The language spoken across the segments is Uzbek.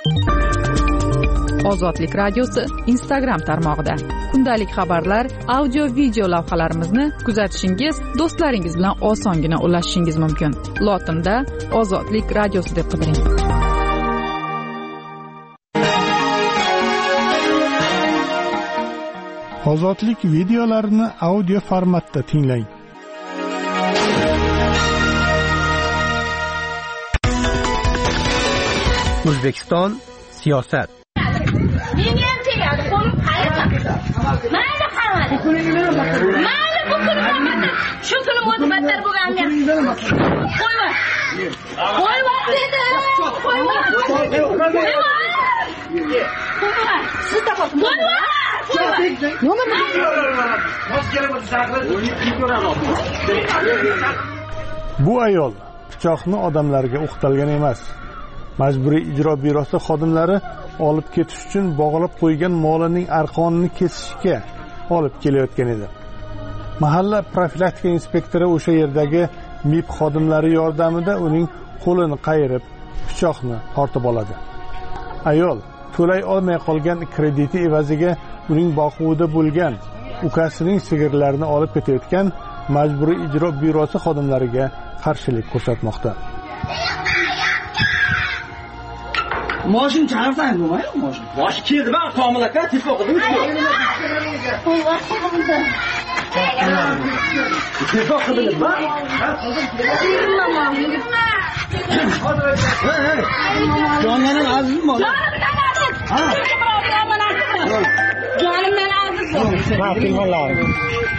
Ozodlik radiosi Instagram tarmog'ida kundalik xabarlar, audio video lavhalarimizni kuzatishingiz, do'stlaringiz bilan osongina ulashishingiz mumkin. Lotinda Ozodlik radiosi deb qidiring. Ozodlik videolarini audio formatda tinglang. O'zbekiston siyosat. Menga ham tegadi, qo'lim qayerda? Mayli qarmadi. Mayli bu kunim bo'lmadi. Shu kunim o'zi battar bo'lganmi? Qo'yma. Qo'yma dedi. Qo'yma. Siz topasiz. Qo'yma. Bu ayol pichoqni odamlarga o'qtalgan emas. Majburiy ijro byurosi xodimlari olib ketish uchun bog'lab qo'ygan molining arqonini kesishga olib kelayotgan edi. Mahalla profilaktika inspektori o'sha yerdagi MIP xodimlari yordamida uning qo'lini qayirib, pichoqni tortib oladi. Ayol to'lay olmay qolgan krediti evaziga uning boquvida bo'lgan ukasining sigirlarini olib ketayotgan majburiy ijro byurosi xodimlariga qarshilik ko'rsatmoqda. Moshin chaqirsan bo'lmaydi, moshin. Mosh keldi, men Komil aka tez o'qidim. Tez o'qidim, ha? Jonlarim azizmi? Ha. Jonimdan aziz. Ha, filmlarim.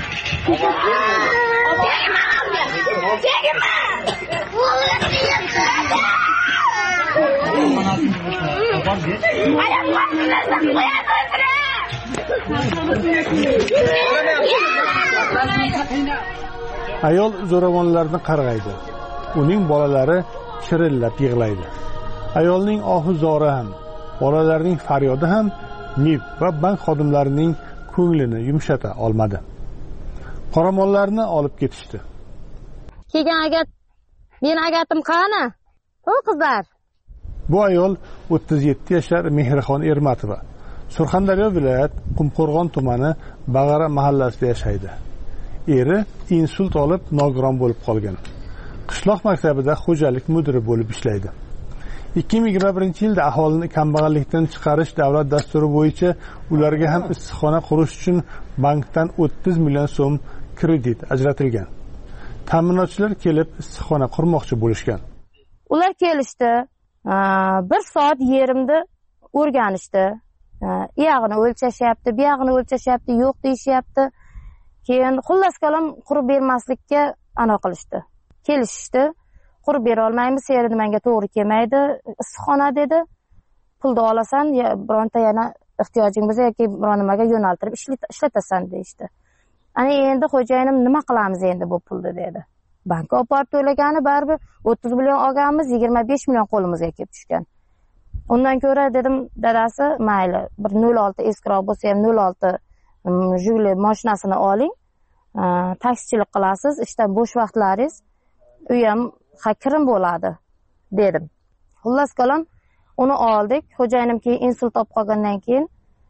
Ayol zo'ravonlarni qarg'aydi. Uning bolalari chirillab yig'laydi. Ayolning ohu-zori ham, bolalarning faryodi ham MIP va bank xodimlarining ko'nglini yumshata olmadi. Qoramollarni olib ketishdi. Kelgan agat, meni agatim qani? O qizlar. Bu ayol 37 yashar Mehrixon Ermatova. Surxondaryo viloyat Qumqo'rg'on tumani Bag'ara mahallasida yashaydi. Eri insult olib nogiron bo'lib qolgan. Qishloq maktabida xo'jalik mudiri bo'lib ishlaydi. 2021-yilda aholini kambag'allikdan chiqarish davlat dasturi bo'yicha ularga ham issiqxona qurish uchun bankdan 30 million so'm kredit ajratilgan. Ta'minotchilar kelib issiqxona qurmoqchi bo'lishgan. Ular kelishdi. 1 soat yerimni o'rganishdi. Iyog'ini o'lchashyapti, buyog'ini o'lchashyapti, yo'q deyishyapti. Keyin xullas kalom qurib bermaslikka ana qilishdi. Kelishishdi. Qurib bera olmaymiz, seri menga to'g'ri kelmaydi. Issiqxona dedi. Pulni olasan, bironta yana ehtiyojing bo'lsa yoki biron nimaga yo'naltirib ishlatasan deydi. Ana endi xo'jayinim nima qilamiz endi bu pulni dedi. Bankka olib borib to'lagani baribir 30 million olganmiz, 25 million qo'limizga kelib tushgan. Undan ko'ra dedim, dadasi, mayli, bir 06 eskrov bo'lsa ham 06 Jiguli mashinasini oling. Taksichilik qilasiz, ishdan bo'sh vaqtlaringiz u ham kirim bo'ladi dedim. Xullas kalom uni oldik. Xo'jayinim keyin insult olib qolgandan keyin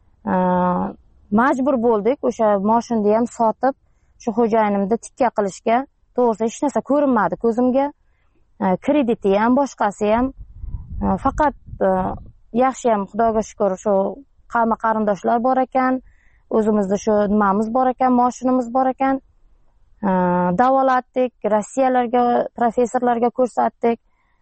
majbur bo'ldik o'sha mashinani ham sotib, shu xo'jayinimni tikka qilishga. To'g'risi hech narsa ko'rinmadi ko'zimga. Krediti ham, boshqasi ham. Faqat yaxshi ham Xudoga shukr shu qarindoshlar bor ekan, o'zimizda shu nimamiz bor ekan, mashinamiz bor ekan. Davolatdik, Rossiyalarga, professorlarga ko'rsatdik.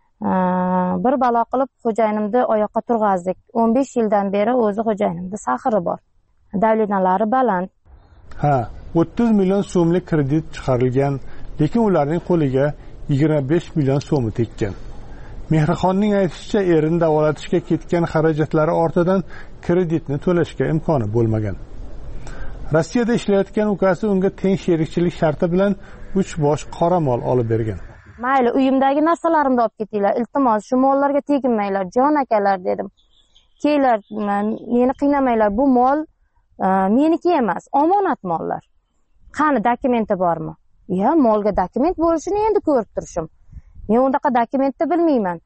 Bir balo qilib xo'jayinimni oyoqqa turg'azdik. 15 yildan beri o'zi xo'jayinimda sahri bor. Davlatnalari baland. Ha, 30 million so'mlik kredit chiqarilgan, lekin ularning qo'liga 25 million so'mi tekkan. Mehrixonning aytishicha, erini davolatishga ketgan xarajatlari ortidan kreditni to'lashga imkoni bo'lmagan. Rossiyada ishlayotgan ukasi unga teng sherikchilik sharti bilan 3 bosh qoramol olib bergan. Mayli, uyimdagi narsalarimni olib ketinglar. Iltimos, shu mollarga teginmanglar, jon akalar dedim. Keylar, meni qiynamanglar. Bu mol meniki emas, omonat mollar. Qani dokumenti bormi? Ya, molga dokument bo'lishini endi ko'rib turishim. Men undaqa dokumentni bilmayman.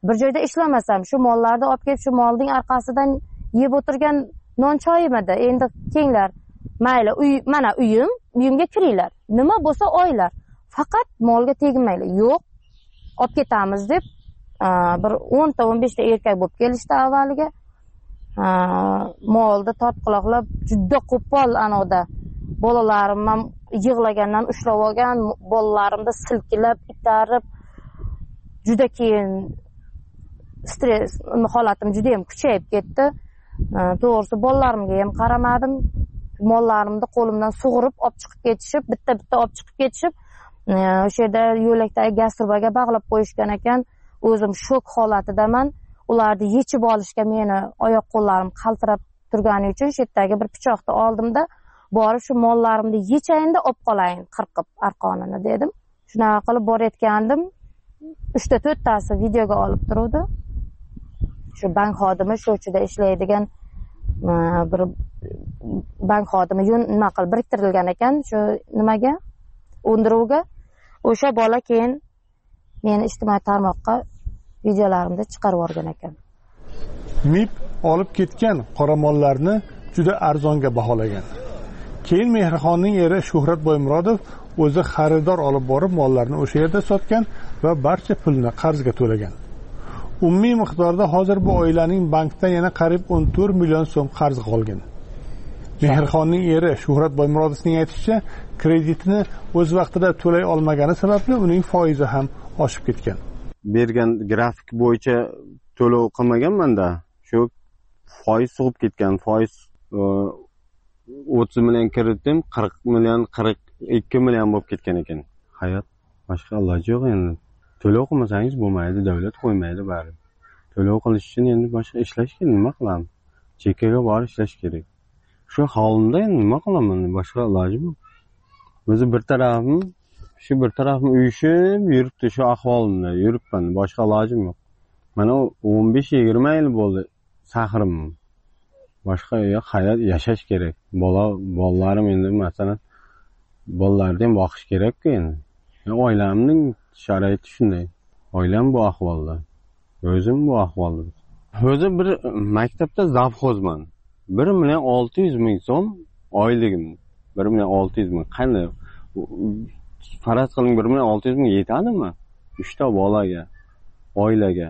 bir joyda ishlamasam, shu mollarni olib kelib, shu molning orqasidan yeb o'tirgan non choyimidi. Endi kenglar, mayli, mana uyimga kiringlar. Nima bo'lsa oylar. Faqat molga tegmanglar. Yo'q, olib ketamiz deb bir 10 ta 15 ta erkak bo'lib kelishdi avvaliga. Molda tortquloqlab juda qo'pol anoda. Bolalarim ham yig'lagandan ushlab olgan, bolalarimni silkilab, itarib juda keyin stress holatim juda ham kuchayib ketdi. To'g'risi bolalarimga ham qaramadim. Mollarimni qo'limdan sug'urib olib chiqib ketishib, bitta-bitta olib chiqib ketishib, o'sha yerda yo'lakdagi gaz turbaga bog'lab qo'yishgan ekan. O'zim shok holatidaman. Ularni yechib olishga meni oyoq qo'llarim qaltirab turgani uchun shu yerdagi bir pichoqni oldimda, borib shu mollarimni yechayinda olib qolayin qirqib arqonini dedim. Shunaqa qilib borayotgandim. 3 ta 4 tasi videoga olib turuvdi. Shu bank xodimi sho'chida ishlaydigan bir bank xodimi nima qilib biriktirilgan ekan shu nimaga, undiruvga. O'sha bola keyin meni ijtimoiy tarmoqqa videolarimda chiqarib yuborgan ekan. MIB olib ketgan qoramollarni juda arzonga baholagan. Keyin Mehrixonning eri Shuhrat Boymurodov o'zi xaridor olib borib mollarni o'sha yerda sotgan va barcha pulni qarzga to'lagan. Umumiy miqdorda hozir bu oilaning bankda yana qariyb 14 million so'm qarz qolgan. Mehrixonning eri Shuhrat Boymurodovning aytishicha, kreditni o'z vaqtida to'lay olmagani sababli uning foizi ham oshib ketgan. Bergan grafik bo'yicha to'lov qilmaganman-da, shu foiz sug'ib ketgan. Foiz 30 million kiritdim, 40 million, 42 million bo'lib ketgan ekan. Hayot boshqa iloji yo'q endi. To'lov qilmasangiz bo'lmaydi, davlat qo'ymaydi bari. To'lov qilish uchun endi boshqa ishlash kerak, nima qilamiz? Chekkaga borib ishlash kerak. Shu holimda endi nima qilaman? Boshqa iloji yo'q. O'zi bir tarafim uyushib yuribdi, shu ahvolimda yuribman. Boshqa ilojim yo'q. Mana 15-20 yil bo'ldi sahrim. Boshqa yo'q, hayot yashash kerak. Bolalarim endi masalan bolalarni ham boqish kerak-ku endi. Oilamning sharoiti shunday. Oilam bu ahvolda. O'zim bu ahvolda. O'zi bir maktabda zavxozman. 1 million 600 ming so'm oyligim. 1 million 600 ming. Qanday? Faraz qiling 1 million 600 ming yetadimi? 3 ta bolaga, oilaga.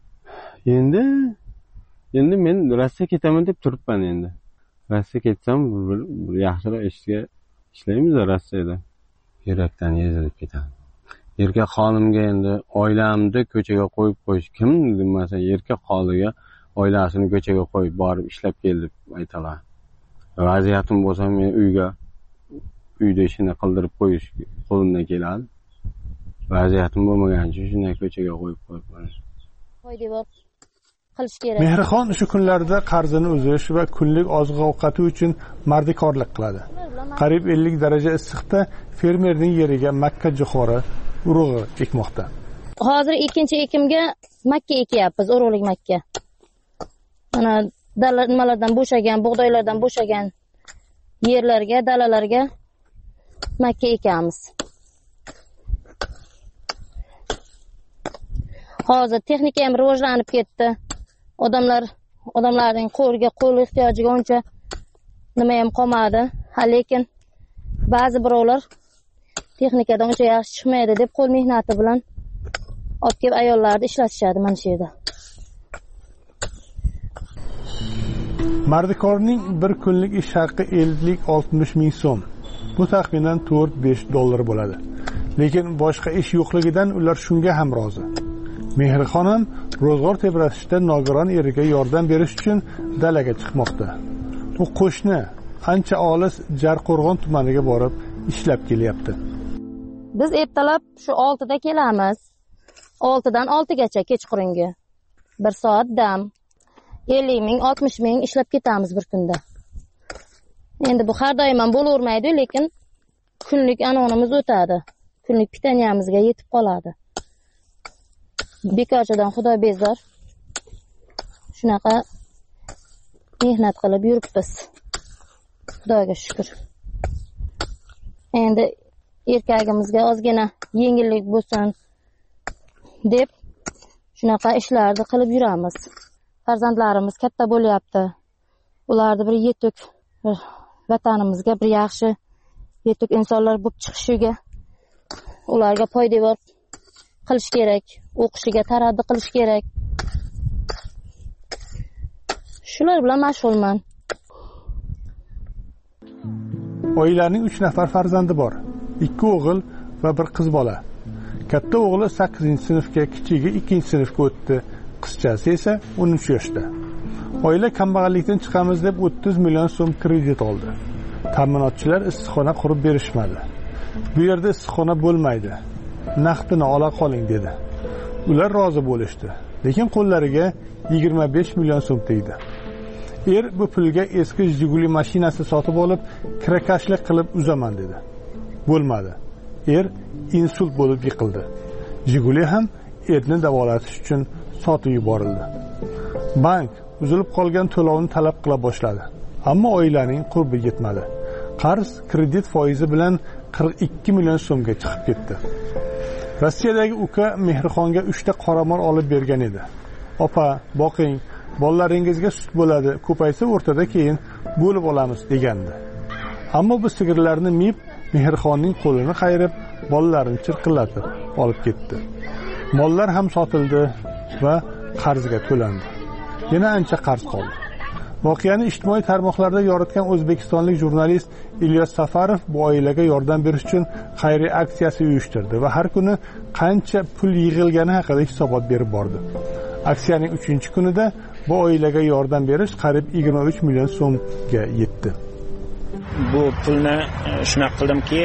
Endi men Rossiyaga ketaman deb turibman endi. Rossiyaga ketsam bir yaxshiroq ishga ishlaymiz Rossiyada. Yurakdan ezilib ketadi. Erkak xonimga endi oilamni ko'chaga qo'yib qo'yish kim demasa, erkak xoliga oilasini ko'chaga qo'yib borib ishlab keldi deb aytalar. Vaziyatim bo'lsa men uyda ishini qildirib qo'yish qo'limdan keladi. Vaziyatim bo'lmagani uchun shunday ko'chaga qo'yib qo'yibman. Qilish kerak. Mehrixon shu kunlarda qarzini uzish va kunlik oziq-ovqati uchun mardikorlik qiladi. Qariyb 50 daraja issiqda fermerning yeriga makka jo'xori urug'i ekmoqda. Hozir ikkinchi ekimga makka ekyapmiz, urug'lik makka. Mana nimalardan bo'shagan, bug'doylardan bo'shagan yerlarga, dalalarga makka ekamiz. Hozir texnika ham rivojlanib ketdi. Odamlarning qo'l ehtiyojiga uncha nima ham qolmadi. Lekin ba'zi birovlar texnikadan uncha yaxshi chiqmaydi deb qo'l mehnati bilan olib kelib ayollarni ishlatishadi mana shu yerda. Mardikorning bir kunlik ish haqi 50-60 ming so'm. Bu taxminan 4-5 dollar bo'ladi. Lekin boshqa ish yo'qligidan ular shunga ham rozi. Mehrixon ham ro'zg'or tebratishda nogiron eriga yordam berish uchun dalaga chiqmoqda. U qo'shni ancha olis Jarqo'rg'on tumaniga borib ishlab kelyapti. Biz ertalab shu 6 da kelamiz. 6 dan 6 gacha kechqurungi. 1 soat dam. 50 ming, 60 ming ishlab ketamiz bir kunda. Endi bu har doim ham bo'lavermaydi, lekin kunlik anonimiz o'tadi. Kunlik pitaniyamizga yetib qoladi. Bekorchidan xudo bezor. Shunaqa mehnat qilib yuribmiz. Xudoga shukr. Endi erkagimizga ozgina yengillik bo'lsin deb shunaqa ishlarni qilib yuramiz. Farzandlarimiz katta bo'lyapti. Ularni bir yetuk vatanimizga bir yaxshi yetuk insonlar bo'lib chiqishiga ularga foydavor qilish kerak, o'qishiga tarabbi qilish kerak. Shular bilan mashg'ulman. Oilaning 3 nafar farzandi bor. 2 o'g'il va 1 qiz bola. Katta o'g'li 8-sinfga, kichigi 2-sinfga o'tdi. Qizchasi esa 13 yoshda. Oila kambag'allikdan chiqamiz deb 30 million so'm kredit oldi. Ta'minotchilar issiqxona qurib berishmadi. Bu yerda issiqxona bo'lmaydi. Naqdini ola qoling dedi. Ular rozi bo'lishdi, lekin qo'llariga 25 million so'm tegdi. Bu pulga eski Jiguli mashinasi sotib olib, kirakashlik qilib uzaman dedi. Bo'lmadi. Insult bo'lib yiqildi. Jiguli ham erni davolatish uchun sotib yuborildi. Bank uzilib qolgan to'lovni talab qila boshladi. Ammo oilaning qurbi yetmadi. Qarz kredit foizi bilan 42 million so'mga chiqib ketdi. Rossiyadagi uka Mehrixonga 3 ta qoramol olib bergan edi. Opa, boqing, bolalaringizga sut bo'ladi, ko'paysa o'rtada keyin bo'lib olamiz degandi. Ammo bu sigirlarni mib Mehrixonning qo'lini qayirib, bolalarini chirqillatib olib ketdi. Mollar ham sotildi va qarzga to'landi. Yana ancha qarz qoldi. Voqeani ijtimoiy tarmoqlarda yoritgan o'zbekistonlik jurnalist Ilyos Safarov bu oilaga yordam berish uchun xayriya aksiyasi uyushtirdi va har kuni qancha pul yig'ilgani haqida hisobot berib bordi. Aksiyaning 3-kunida bu oilaga yordam berish qariyb 23 million so'mga yetdi. Bu pulni shunaqa qildimki,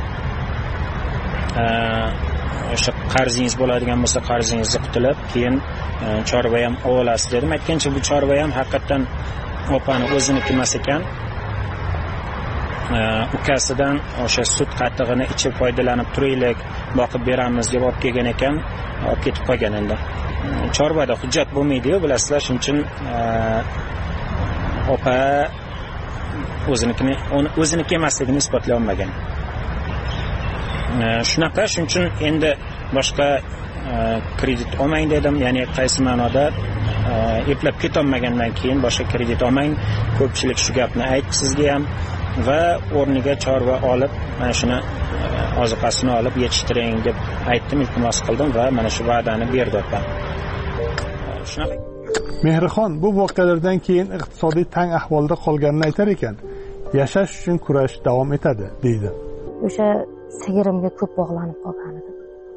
o'sha qarzingiz bo'ladigan bo'lsa qarzingizni qutulib, keyin chorva ham olasiz dedim. Aytgancha bu chorva ham haqiqatan opani o'ziniki emas ekan. Ukasidan o'sha sut qatig'ini ichib foydalanib turaylik, boqib beramiz deb olib kelgan ekan, olib ketib qolgan endi. Chorvada hujjat bo'lmaydi-ku, bilasizlar, shuning uchun opa o'ziniki emasligini isbotlay olmagan. Shunaqa, shuning uchun endi boshqa kredit olmang dedim, ya'ni qaysi ma'noda eplab ketolmagandan keyin boshqa kredit olmang. Ko'pchilik shu gapni aytdi sizga ham va o'rniga chorva olib, mana shuni oziqasini olib yetishtiring deb aytdim, iltimos qildim va mana shu va'dani berdi opa. Shunaqa. Mehrixon bu voqealardan keyin iqtisodiy tang ahvolda qolganini aytar ekan, yashash uchun kurash davom etadi deydi. O'sha sigirimga ko'p bog'lanib qolgan edim.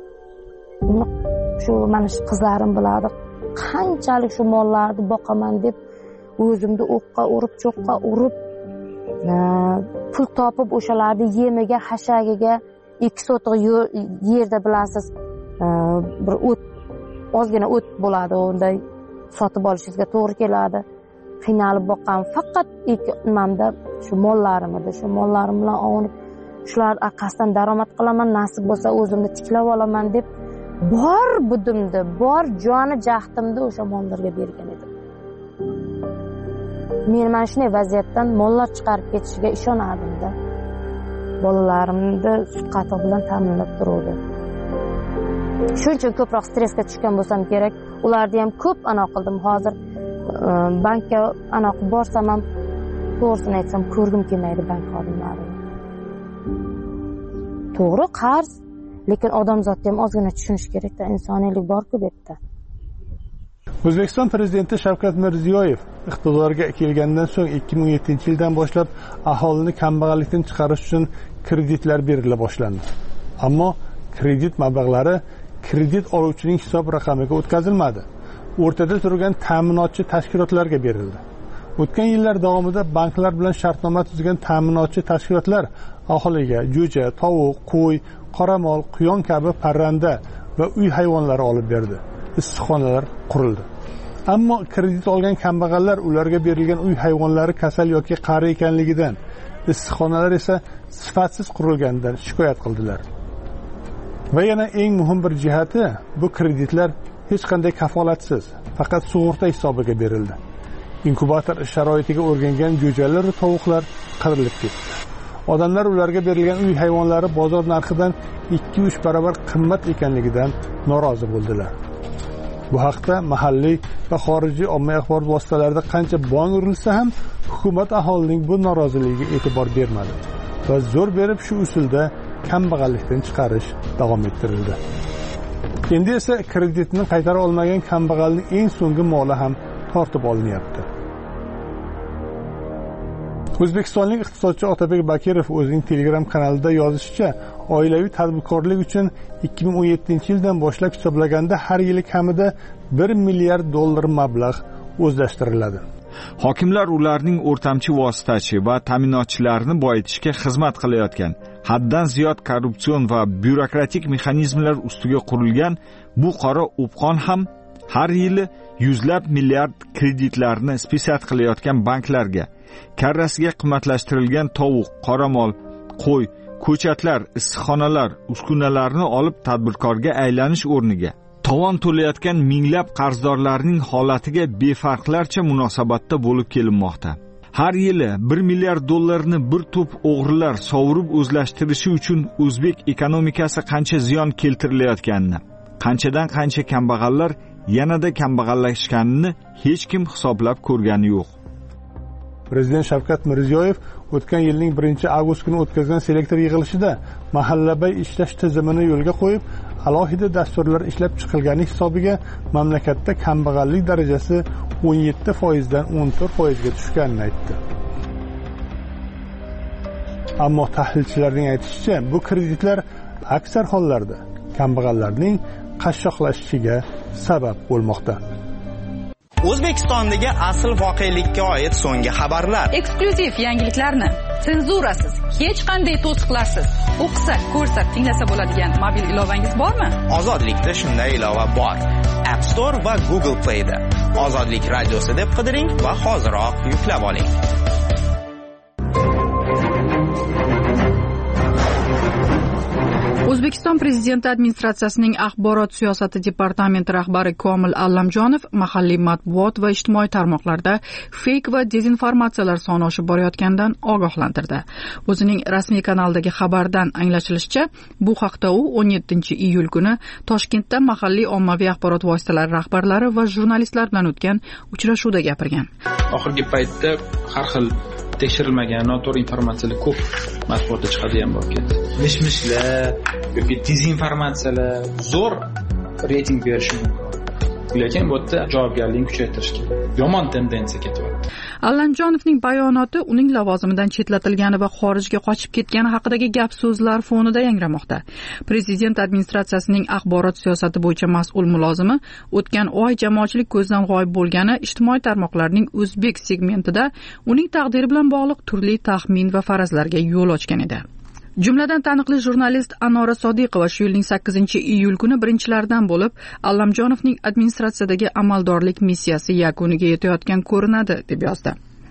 Shu mana shu qizlarim biladi, qanchalik shu mollarni boqaman deb o'zimni o'qqa urib, cho'qqa urib, pul topib o'shalarni yemiga, hashagiga 2 sotiq yerda bilasiz, bir o't, ozgina o't bo'ladi, unda sotib olishingizga to'g'ri keladi. Qiynalib boqqan, faqat nimamda shu mollarim edi. Shu mollarim bilan ovunib, shular orqasidan daromad qilaman, nasib bo'lsa o'zimni tiklab olaman deb bor budimni, bor joni jahdimni o'sha mollarga bergan edim. Men mana shunday vaziyatdan mollar chiqarib ketishiga ishonardim-da. Bolalarimni sut qatiq bilan ta'minlab turuvdim. Shuning uchun ko'proq stressga tushgan bo'lsam kerak. Ularni ham ko'p anaqa qildim. Hozir bankka anaqa borsam ham to'g'risini aytsam ko'rgim kelmaydi bank xodimlarini. To'g'ri qarz, lekin odamzodni ham ozgina tushunish kerak-da, insoniylik bor-ku bu yerda. O'zbekiston prezidenti Shavkat Mirziyoyev iqtidorga kelgandan so'ng 2017-yildan boshlab aholini kambag'allikdan chiqarish uchun kreditlar berila boshlandi. Ammo kredit mablag'lari kredit oluvchining hisob raqamiga o'tkazilmadi. O'rtada turgan ta'minotchi tashkilotlarga berildi. O'tgan yillar davomida banklar bilan shartnoma tuzgan ta'minotchi tashkilotlar aholiga jo'ja, tovuq, qo'y, qoramol, quyon kabi parranda va uy hayvonlari olib berdi. Issiqxonalar qurildi. Ammo kredit olgan kambag'allar ularga berilgan uy hayvonlari kasal yoki qari ekanligidan, issiqxonalar esa sifatsiz qurilganidan shikoyat qildilar. Va yana eng muhim bir jihati, bu kreditlar hech qanday kafolatsiz, faqat sug'urta hisobiga berildi. Inkubator sharoitiga o'rgangan jo'jalar va tovuqlar qirilib ketdi. Odamlar ularga berilgan uy hayvonlari bozor narxidan 2-3 barobar qimmat ekanligidan norozi bo'ldilar. Bu haqda mahalliy va xorijiy ommaviy axborot vositalarida qancha bong urilsa ham hukumat aholining bu noroziligiga e'tibor bermadi va zo'r berib shu usulda kambag'allikdan chiqarish davom ettirildi. Endi esa kreditni qaytara olmagan kambag'alning eng so'nggi moli ham tortib olinyapti. O'zbekistonlik iqtisodchi Otabek Bakirov o'zining Telegram kanalida yozishicha, oilaviy tadbirkorlik uchun 2017-yildan boshlab hisoblaganda har yili kamida $1 milliard mablag' o'zlashtiriladi. Hokimlar ularning o'rtamchi vositachi va ta'minotchilarni boyitishga xizmat qilayotgan, haddan ziyod korrupsion va byurokratik mexanizmlar ustiga qurilgan bu qora o'pqon ham har yili yuzlab milliard kreditlarni spesat qilayotgan banklarga, karrasiga qimmatlashtirilgan tovuq, qoramol, qo'y, ko'chatlar, issiqxonalar, uskunalarni olib tadbirkorga aylanish o'rniga tovon to'layotgan minglab qarzdorlarning holatiga befarqlarcha munosabatda bo'lib kelinmoqda. Har yili $1 milliard bir to'p o'g'rilar sovurib o'zlashtirishi uchun o'zbek ekonomikasi qancha ziyon keltirilayotganini, qanchadan qancha kambag'allar yanada kambag'allashganini hech kim hisoblab ko'rgani yo'q. Prezident Shavkat Mirziyoyev o'tgan yilning 1-avgust kuni o'tkazgan selektor yig'ilishida mahallabay ishlash tizimini yo'lga qo'yib, alohida dasturlar ishlab chiqilgani hisobiga mamlakatda kambag'allik darajasi 17% dan 14% ga tushganini aytdi. Ammo tahlilchilarning aytishicha, bu kreditlar aksar hollarda kambag'allarning qashshoqlashishiga sabab bo'lmoqda. O'zbekistondagi asl voqelikka oid so'nggi xabarlar. Eksklyuziv yangiliklarni senzurasiz, hech qanday to'siqlarsiz o'qisa, ko'rsa, tinglasa bo'ladigan mobil ilovangiz bormi? Ozodlikda shunday ilova bor. App Store va Google Play da. Ozodlik radiosi deb qidiring va hoziroq yuklab oling. O'zbekiston Prezidenti administratsiyasining axborot siyosati departamenti rahbari Komil Allamjonov mahalliy matbuot va ijtimoiy tarmoqlarda fake va dezinformatsiyalar soni oshib borayotganidan ogohlantirdi. O'zining rasmiy kanalidagi xabardan anglashilishicha, bu haqda u 17-iyul kuni Toshkentda mahalliy ommaviy axborot vositalari rahbarlari va jurnalistlar bilan o'tgan uchrashuvda gapirgan. Oxirgi paytda har xil tekshirilmagan noto'g'ri informatsiyalar ko'p matbuotda chiqadigan bo'lib ketdi. Mish-mishlar yoki dezinformatsiyalar zo'r reyting berishi mumkin. Lekin bu yerda javobgarlikni kuchaytirish kerak. Yomon tendensiya ketyapti. Allamjonovning bayonoti uning lavozimidan chetlatilgani va xorijga qochib ketgani haqidagi gap-so'zlar fonida yangramoqda. Prezident administratsiyasining axborot siyosati bo'yicha mas'ul mulozimi o'tgan oy jamoatchilik ko'zdan g'oyib bo'lgani ijtimoiy tarmoqlarning o'zbek segmentida uning taqdiri bilan bog'liq turli taxmin va farazlarga yo'l ochgan edi. Jumladan taniqli jurnalist Anora Sodiqova shu yilning 8-iyul kuni birinchilardan bo'lib Allamjonovning administratsiyadagi amaldorlik missiyasi yakuniga yetayotgan ko'rinadi deb yozdi.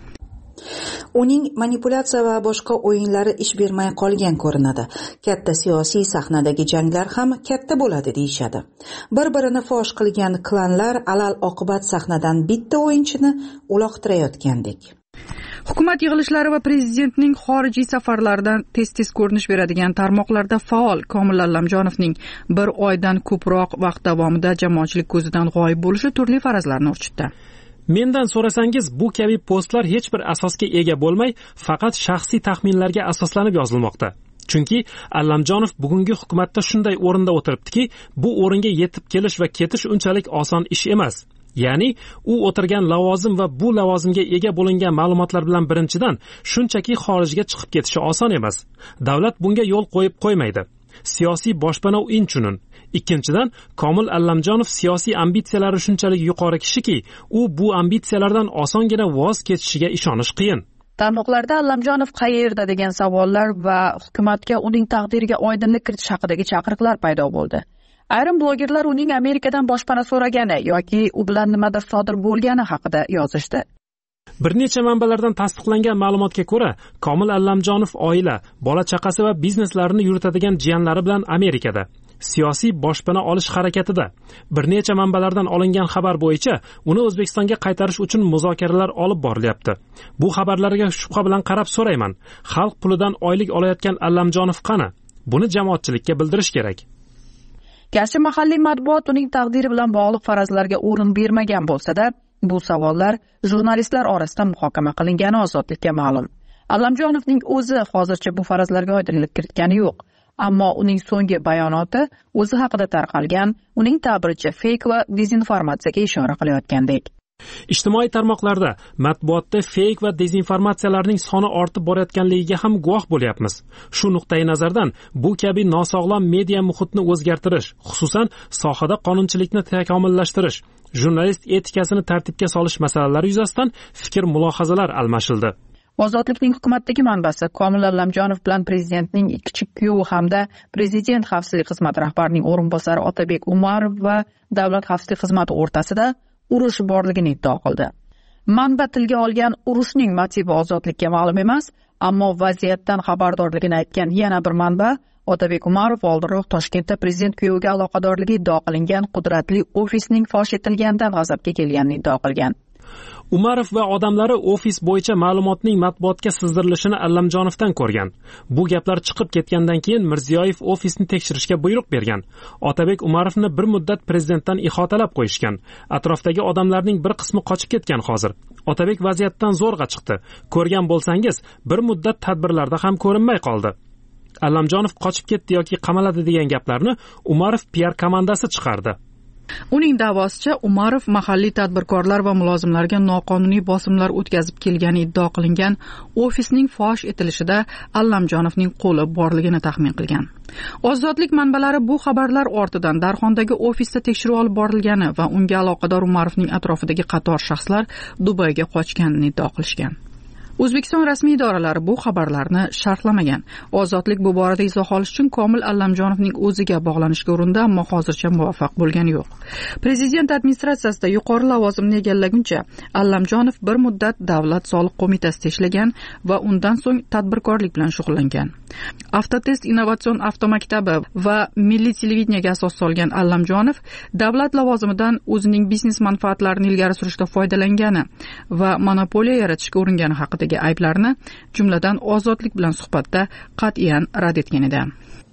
Uning manipulyatsiya va boshqa o'yinlari ish bermay qolgan ko'rinadi. Katta siyosiy sahnadagi janglar ham katta bo'ladi deyshadi. Bir-birini fosh qilgan klanlar alal oqibat sahnadan bitta o'yinchini uloqtirayotgandek. Hukumat yig'ilishlari va prezidentning xorijiy safarlaridan tez-tez ko'rinish beradigan tarmoqlarda faol Komil Allamjonovning bir oydan ko'proq vaqt davomida jamoatchilik ko'zidan g'oyib bo'lishi turli farazlarni urchitdi. Mendan so'rasangiz, bu kabi postlar hech bir asosga ega bo'lmay, faqat shaxsiy taxminlarga asoslanib yozilmoqda. Chunki Allamjonov bugungi hukumatda shunday o'rinda o'tiribdiki, bu o'ringa yetib kelish va ketish unchalik oson ish emas. Ya'ni u o'tirgan lavozim va bu lavozimga ega bo'lingan ma'lumotlar bilan birinchidan shunchaki xorijga chiqib ketishi oson emas. Davlat bunga yo'l qo'yib qo'ymaydi. Siyosiy boshpana inchunun. Ikkinchidan, Komil Allamjonov siyosiy ambitsiyalari shunchalik yuqori kishiki, u bu ambitsiyalardan osongina voz kechishiga ishonish qiyin. Tarmoqlarda Allamjonov qayerda degan savollar va hukumatga uning taqdiriga oydinlik kiritish haqidagi chaqiriqlar paydo bo'ldi. Ayrim blogerlar uning Amerikadan boshpana so'ragani yoki u bilan nimadir sodir bo'lgani haqida yozishdi. Bir necha manbalardan tasdiqlangan ma'lumotga ko'ra, Komil Allamjonov oila, bola chaqasi va bizneslarini yuritadigan jiyanlari bilan Amerikada siyosiy boshpana olish harakatida. Bir necha manbalardan olingan xabar bo'yicha uni O'zbekistonga qaytarish uchun muzokaralar olib borilyapti. Bu xabarlarga shubha bilan qarab so'rayman. Xalq pulidan oylik olayotgan Allamjonov qani? Buni jamoatchilikka bildirish kerak. garchi mahalliy matbuot uning taqdiri bilan bog'liq farazlarga o'rin bermagan bo'lsa-da, bu savollar jurnalistlar orasida muhokama qilingani ozodlikka ma'lum. Allamjonovning o'zi hozircha bu farazlarga oydinlik kiritgani yo'q. Ammo uning so'nggi bayonoti o'zi haqida tarqalgan, uning ta'biricha feyk va dezinformatsiyaga ishora qilayotgandek. Ijtimoiy tarmoqlarda matbuotda feyk va dezinformatsiyalarning soni ortib borayotganligiga ham guvoh bo'lyapmiz. Shu nuqtai nazardan bu kabi nosog'lom media muhitni o'zgartirish, xususan sohada qonunchilikni takomillashtirish, jurnalist etikasini tartibga solish masalalari yuzasidan fikr-mulohazalar almashildi. Ozodlikning hukumatdagi manbasi Komil Allamjonov bilan prezidentning kichik kuyovi hamda prezident xavfsizlik xizmati rahbarining o'rinbosari Otabek Umarov va davlat xavfsizlik xizmati o'rtasida urush borligini iddao qildi. Manba tilga olgan urushning motivi ozodlikka ma'lum emas, ammo vaziyatdan xabardorligini aytgan yana bir manba Otabek Umarov oldinroq Toshkentda prezident kuyoviga aloqadorligi iddao qilingan qudratli ofisning fosh etilganidan g'azabga kelganini iddao qilgan. Umarov va odamlari ofis bo'yicha ma'lumotning matbuotga sizdirilishini Allamjonovdan ko'rgan. Bu gaplar chiqib ketgandan keyin Mirziyoyev ofisni tekshirishga buyruq bergan. Otabek Umarovni bir muddat prezidentdan ihotalab qo'yishgan. Atrofdagi odamlarning bir qismi qochib ketgan hozir. Otabek vaziyatdan zo'rg'a chiqdi. Ko'rgan bo'lsangiz, bir muddat tadbirlarda ham ko'rinmay qoldi. Allamjonov qochib ketdi yoki qamaladi degan gaplarni Umarov PR komandasi chiqardi. Uning da'vosicha Umarov mahalliy tadbirkorlar va mulozimlarga noqonuniy bosimlar o'tkazib kelgani iddao qilingan ofisning fosh etilishida Allamjonovning qo'li borligini taxmin qilgan. Ozodlik manbalari bu xabarlar ortidan Darxondagi ofisda tekshiruv olib borilgani va unga aloqador Umarovning atrofidagi qator shaxslar Dubayga qochganini iddao qilishgan. O'zbekiston rasmiy idoralari bu xabarlarni sharhlamagan. Ozodlik bu borada izoh olish uchun Komil Allamjonovning o'ziga bog'lanishga urindi, ammo hozircha muvaffaq bo'lgani yo'q. Prezident administratsiyasida yuqori lavozimni egallaguncha Allamjonov bir muddat Davlat soliq qo'mitasida ishlagan va undan so'ng tadbirkorlik bilan shug'ullangan. Avtotest innovatsion avtomaktabi va milliy televideniyaga asos solgan Allamjonov davlat lavozimidan o'zining biznes manfaatlarini ilgari surishda foydalangani va monopoliya yaratishga uringani haqidagi ayblarni, jumladan Ozodlik bilan suhbatda qat'iyan rad etgan edi.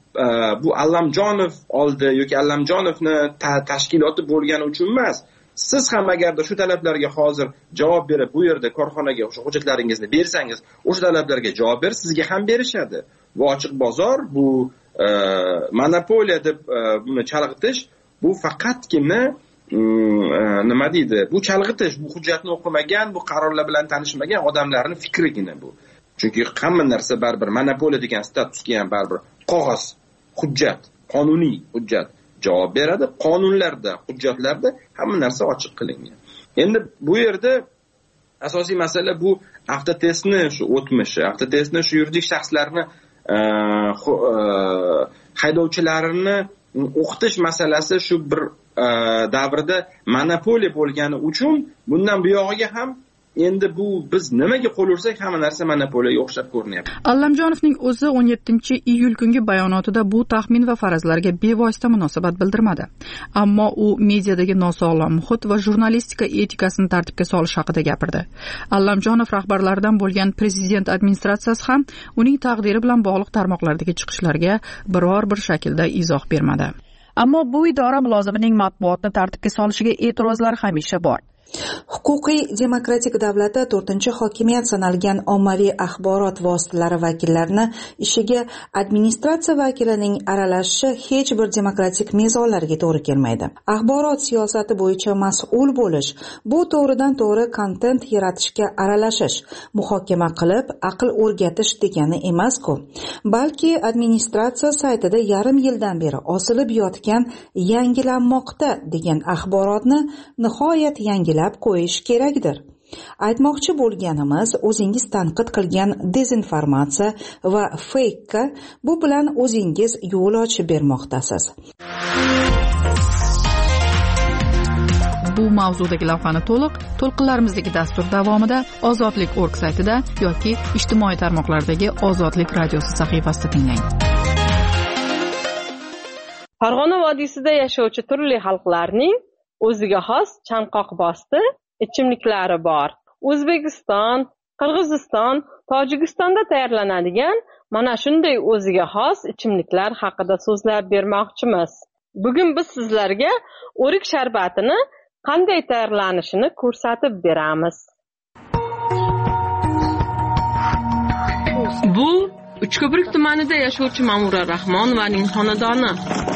Bu Allamjonov oldi yoki Allamjonovni tashkiloti bo'lgani uchun emas. Siz ham agarda shu talablarga hozir javob berib, bu yerda korxonaga o'sha hujjatlaringizni bersangiz, o'sha talablarga javob berib, sizga ham berishadi. Bu ochiq bozor, bu monopoliya deb buni chalg'itish, bu faqatgina nima deydi? Bu chalg'itish, bu hujjatni o'qimagan, bu qarorlar bilan tanishmagan odamlarning fikrigina bu. Chunki hamma narsa baribir monopoliya degan statusga ham baribir qog'oz, hujjat, qonuniy hujjat javob beradi. Qonunlarda, hujjatlarda hamma narsa ochiq qilingan. Endi bu yerda asosiy masala bu avtotestni shu o'tmishi, avtotestni shu yuridik shaxslarni haydovchilarini o'qitish masalasi shu bir davrda monopoliya bo'lgani uchun bundan buyog'iga ham endi bu biz nimaga qo'l ursak hamma narsa monopoliyaga o'xshab ko'rinyapti. Allamjonovning o'zi 17-iyul kungi bayonotida bu taxmin va farazlarga bevosita munosabat bildirmadi. Ammo u mediadagi nosog'lom muhit va jurnalistika etikasini tartibga solish haqida gapirdi. Allamjonov rahbarlaridan bo'lgan prezident administratsiyasi ham uning taqdiri bilan bog'liq tarmoqlardagi chiqishlarga biror bir shaklda izoh bermadi. Ammo bu idora mulozimining matbuotni tartibga solishiga e'tirozlar hamisha bor. Huquqiy demokratik davlatda 4-hokimiyat sanalgan ommaviy axborot vositalari vakillarini ishiga administratsiya vakilining aralashishi hech bir demokratik mezonlarga to'g'ri kelmaydi. Axborot siyosati bo'yicha mas'ul bo'lish bu to'g'ridan to'g'ri kontent yaratishga aralashish, muhokama qilib aql o'rgatish degani emas-ku. Balki administratsiya saytida yarim yildan beri osilib yotgan yangilanmoqda degan axborotni nihoyat yangilab qo'yish kerakdir. Aytmoqchi bo'lganimiz, o'zingiz tanqid qilgan dezinformatsiya va fake'ga bu bilan o'zingiz yo'l ochib bermoqdasiz. Bu mavzudagi lavhani to'lqinlarimizdagi dastur davomida Ozodlik.org saytida yoki ijtimoiy tarmoqlardagi Ozodlik radiosi sahifasida tinglang. Farg'ona vodiysida yashovchi turli xalqlarning o'ziga xos chanqoqbosti ichimliklari bor. O'zbekiston, Qirg'iziston, Tojikistonda tayyorlanadigan mana shunday o'ziga xos ichimliklar haqida so'zlab bermoqchimiz. Bugun biz sizlarga o'rik sharbatini qanday tayyorlanishini ko'rsatib beramiz. Bu Uchko'prik tumanida yashovchi Ma'mura Rahmonovaning xonadoni.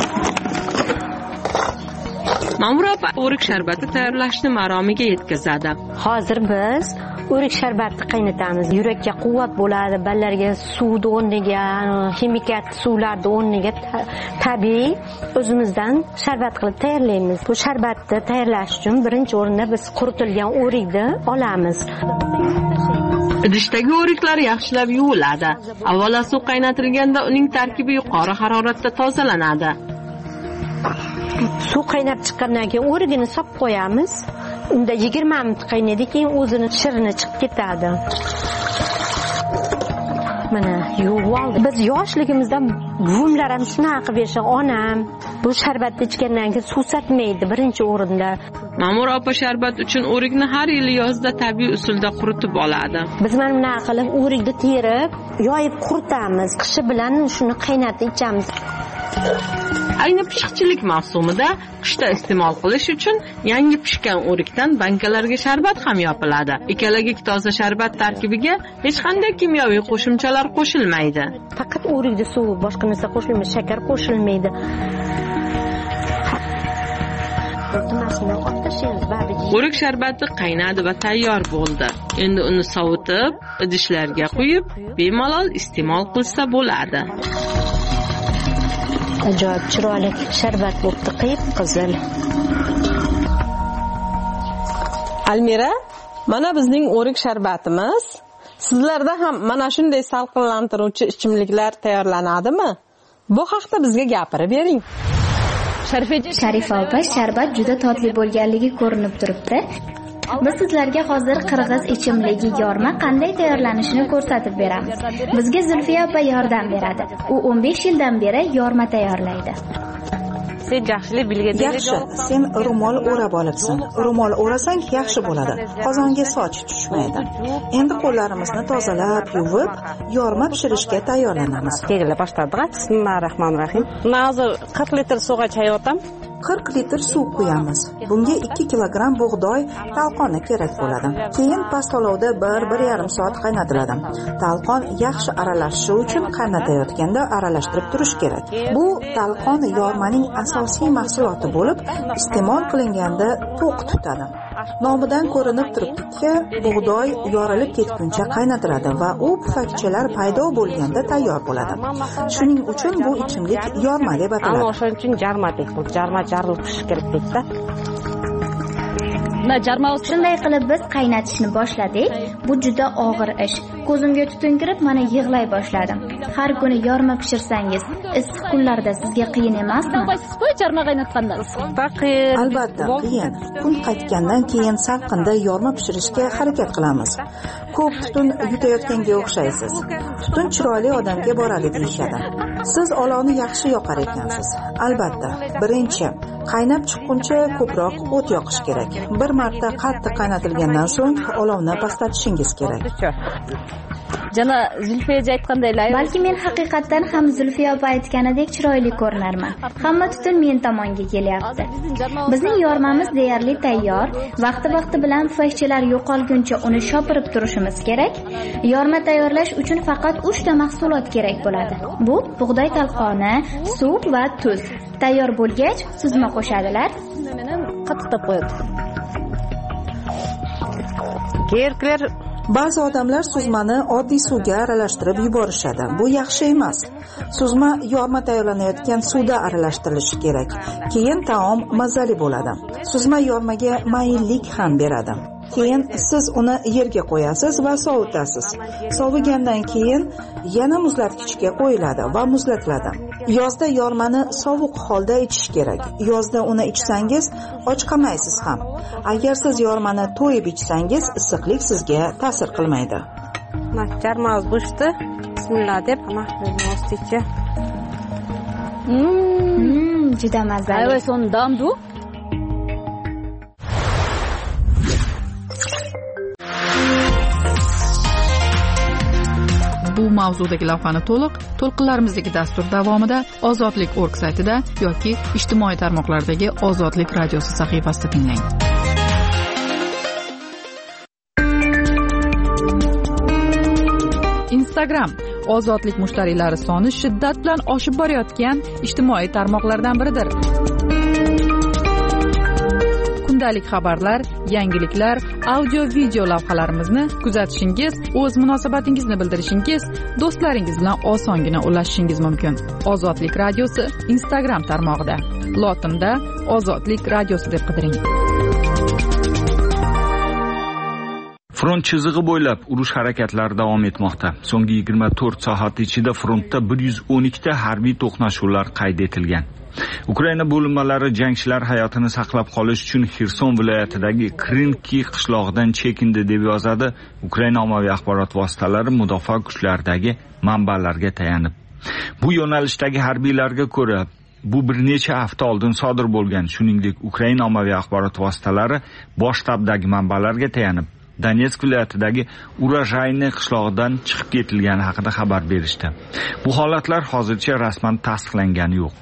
Ma'mura opa o'rik sharbati tayyorlashni maromiga yetkazadi. Hozir biz o'rik sharbatni qaynatamiz. Yurakka quvvat bo'ladi, ballarga suvni o'rniga, ximikat suvlarni o'rniga tabiiy o'zimizdan sharbat qilib tayyorlaymiz. Bu sharbatni tayyorlash uchun birinchi o'rinda biz quritilgan o'rikni olamiz. Idishdagi o'riklar yaxshilab yuviladi. Avvalo suv qaynatilganda uning tarkibi yuqori haroratda tozalanadi. Suv qaynab chiqqandan keyin o'rigini solib qo'yamiz. Unda 20 minut qaynaydi, keyin o'zini shirini chiqib ketadi. Mana yuvib oldik. Biz yoshligimizdan buvimlar ham shunaqa qilib berishgan, onam. Bu sharbatni ichgandan keyin suv satmaydi birinchi o'rinda. Ma'mura opa sharbat uchun o'rikni har yili yozda tabiiy usulda quritib oladi. Biz mana bunaqa qilib o'rikni terib, yoyib quritamiz. Qishi bilan shuni qaynatib ichamiz. Ayni pishiqchilik mavsumida qishda iste'mol qilish uchun yangi pishgan o'rikdan bankalarga sharbat ham yopiladi. Ekologik toza sharbat tarkibiga hech qanday kimyoviy qo'shimchalar qo'shilmaydi. Faqat o'rikda suv, boshqa narsa qo'shilmaydi, shakar qo'shilmaydi. O'rik sharbati qaynadi va tayyor bo'ldi. Endi uni sovutib, idishlarga quyib, bemalol iste'mol qilsa bo'ladi. Ajoyib chiroyli sharbat bo'libdi, qip-qizil. Almira, mana bizning o'rik sharbatimiz. Sizlarda ham mana shunday salqinlantiruvchi ichimliklar tayyorlanadimi? Bu haqda bizga gapirib bering. Sharifa opa, sharbat juda totli bo'lganligi ko'rinib turibdi. Biz sizlarga hozir qirg'iz ichimligi yorma qanday tayyorlanishini ko'rsatib beramiz. Bizga Zulfiya opa yordam beradi. U 15 yildan beri yorma tayyorlaydi. Sen yaxshilik bilgan. Yaxshi, sen ro'mol o'rab olibsan. Ro'mol o'rasang yaxshi bo'ladi. Qozonga soch tushmaydi. Endi qo'llarimizni tozalab, yuvib, yorma pishirishga tayyorlanamiz. Tegila boshladik. Bismillahirrohmanirrohim. Men hozir 40 litr suvga chayotam. 40 litr suv quyamiz. Bunga 2 kilogramm bug'doy talqoni kerak bo'ladi. Keyin past olovda 1-1,5 soat qaynatiladi. Talqon yaxshi aralashishi uchun qaynatayotganda aralashtirib turish kerak. Bu talqon yormaning asosiy mahsuloti bo'lib, iste'mol qilinganda to'q tutadi. Nomidan ko'rinib turibdiki, bug'doy yorilib ketguncha qaynatiladi va u pufakchalar paydo bo'lganda tayyor bo'ladi. Shuning uchun bu ichimlik yorma deb ataladi. Ammo o'shaning uchun jarma deb, jarma jarilib pishishi kerak deb-da. Shunday qilib biz qaynatishni boshladik. Bu juda og'ir ish. Ko'zimga tutun kirib, mana yig'lay boshladim. Har kuni yorma pishirsangiz, issiq kunlarda sizga qiyin emasmi? Jarma qaynatganda Albatta, qiyin. Kun qaytgandan keyin salqinda yorma pishirishga harakat qilamiz. Ko'p tutun yutayotganga o'xshaysiz. Tutun chiroyli odamga boradi deyishadi. Siz olovni yaxshi yoqar ekansiz. Albatta, birinchi qaynab chiqquncha ko'proq o't yoqish kerak. Bir marta qattiq qaynatilgandan so'ng olovni pastatishingiz kerak. Jana Zulfiya aytganday, balki men haqiqatdan ham Zulfiya opa aytganidek chiroyli ko'rinarman. Hamma tutun men tomonga kelyapti. Bizning yormamiz deyarli tayyor. Vaqti bilan pufakchalar yo'qolguncha uni shopirib turishimiz kerak. Yorma tayyorlash uchun faqat 3 ta mahsulot kerak bo'ladi. Bu bug'doy talqoni, suv va tuz. Tayyor bo'lgach, suzma qo'shadilar. Qattiq qo'yadi. Keraklar Ba'zi odamlar suzmani oddiy suvga aralashtirib yuborishadi. Bu yaxshi emas. Suzma yorma tayyorlanayotgan suvda aralashtirilishi kerak. Keyin taom mazali bo'ladi. Suzma yormaga mayinlik ham beradi. Keyin siz uni yerga qo'yasiz va sovutasiz. Sovigandan keyin yana muzlatgichga qo'yiladi va muzlatiladi. Yozda yormani sovuq holda ichish kerak. Yozda uni ichsangiz och qolmaysiz ham. Agar siz yormani to'yib ichsangiz, issiqlik sizga ta'sir qilmaydi. Jarmamiz bo'shdi. Bismillah deb ana mosticha. Juda mazali. Ayva sondandu. Bu mavzudagi lavhani to'lqinlarimizdagi dastur davomida ozodlik.org saytida yoki ijtimoiy tarmoqlardagi Ozodlik radiosi sahifasida tinglang. Instagram ozodlik mushtariylari soni shiddat bilan oshib borayotgan ijtimoiy tarmoqlardan biridir. Kundalik xabarlar, yangiliklar, audio-video lavhalarimizni kuzatishingiz, o'z munosabatingizni bildirishingiz, do'stlaringiz bilan osongina ulashishingiz mumkin. Ozodlik radiosi Instagram tarmog'ida. Lotinda Ozodlik radiosi deb qidiring. Front chizig'i bo'ylab urush harakatlari davom etmoqda. So'nggi 24 soat ichida frontda 112 ta harbiy to'qnashuvlar qayd etilgan. Ukraina bo'linmalari jangchilar hayotini saqlab qolish uchun Xerson viloyatidagi Krinki qishlog'idan chekindi deb yozadi Ukraina ommaviy axborot vositalari mudofaa kuchlaridagi manbalarga tayanib. Bu yo'nalishdagi harbiylarga ko'ra, bu bir necha hafta oldin sodir bo'lgan. Shuningdek, Ukraina ommaviy axborot vositalari bosh shtabdagi manbalarga tayanib Donetsk viloyatidagi Urajayni qishlog'idan chiqib ketilgani haqida xabar berishdi. Bu holatlar hozircha rasman tasdiqlangani yo'q.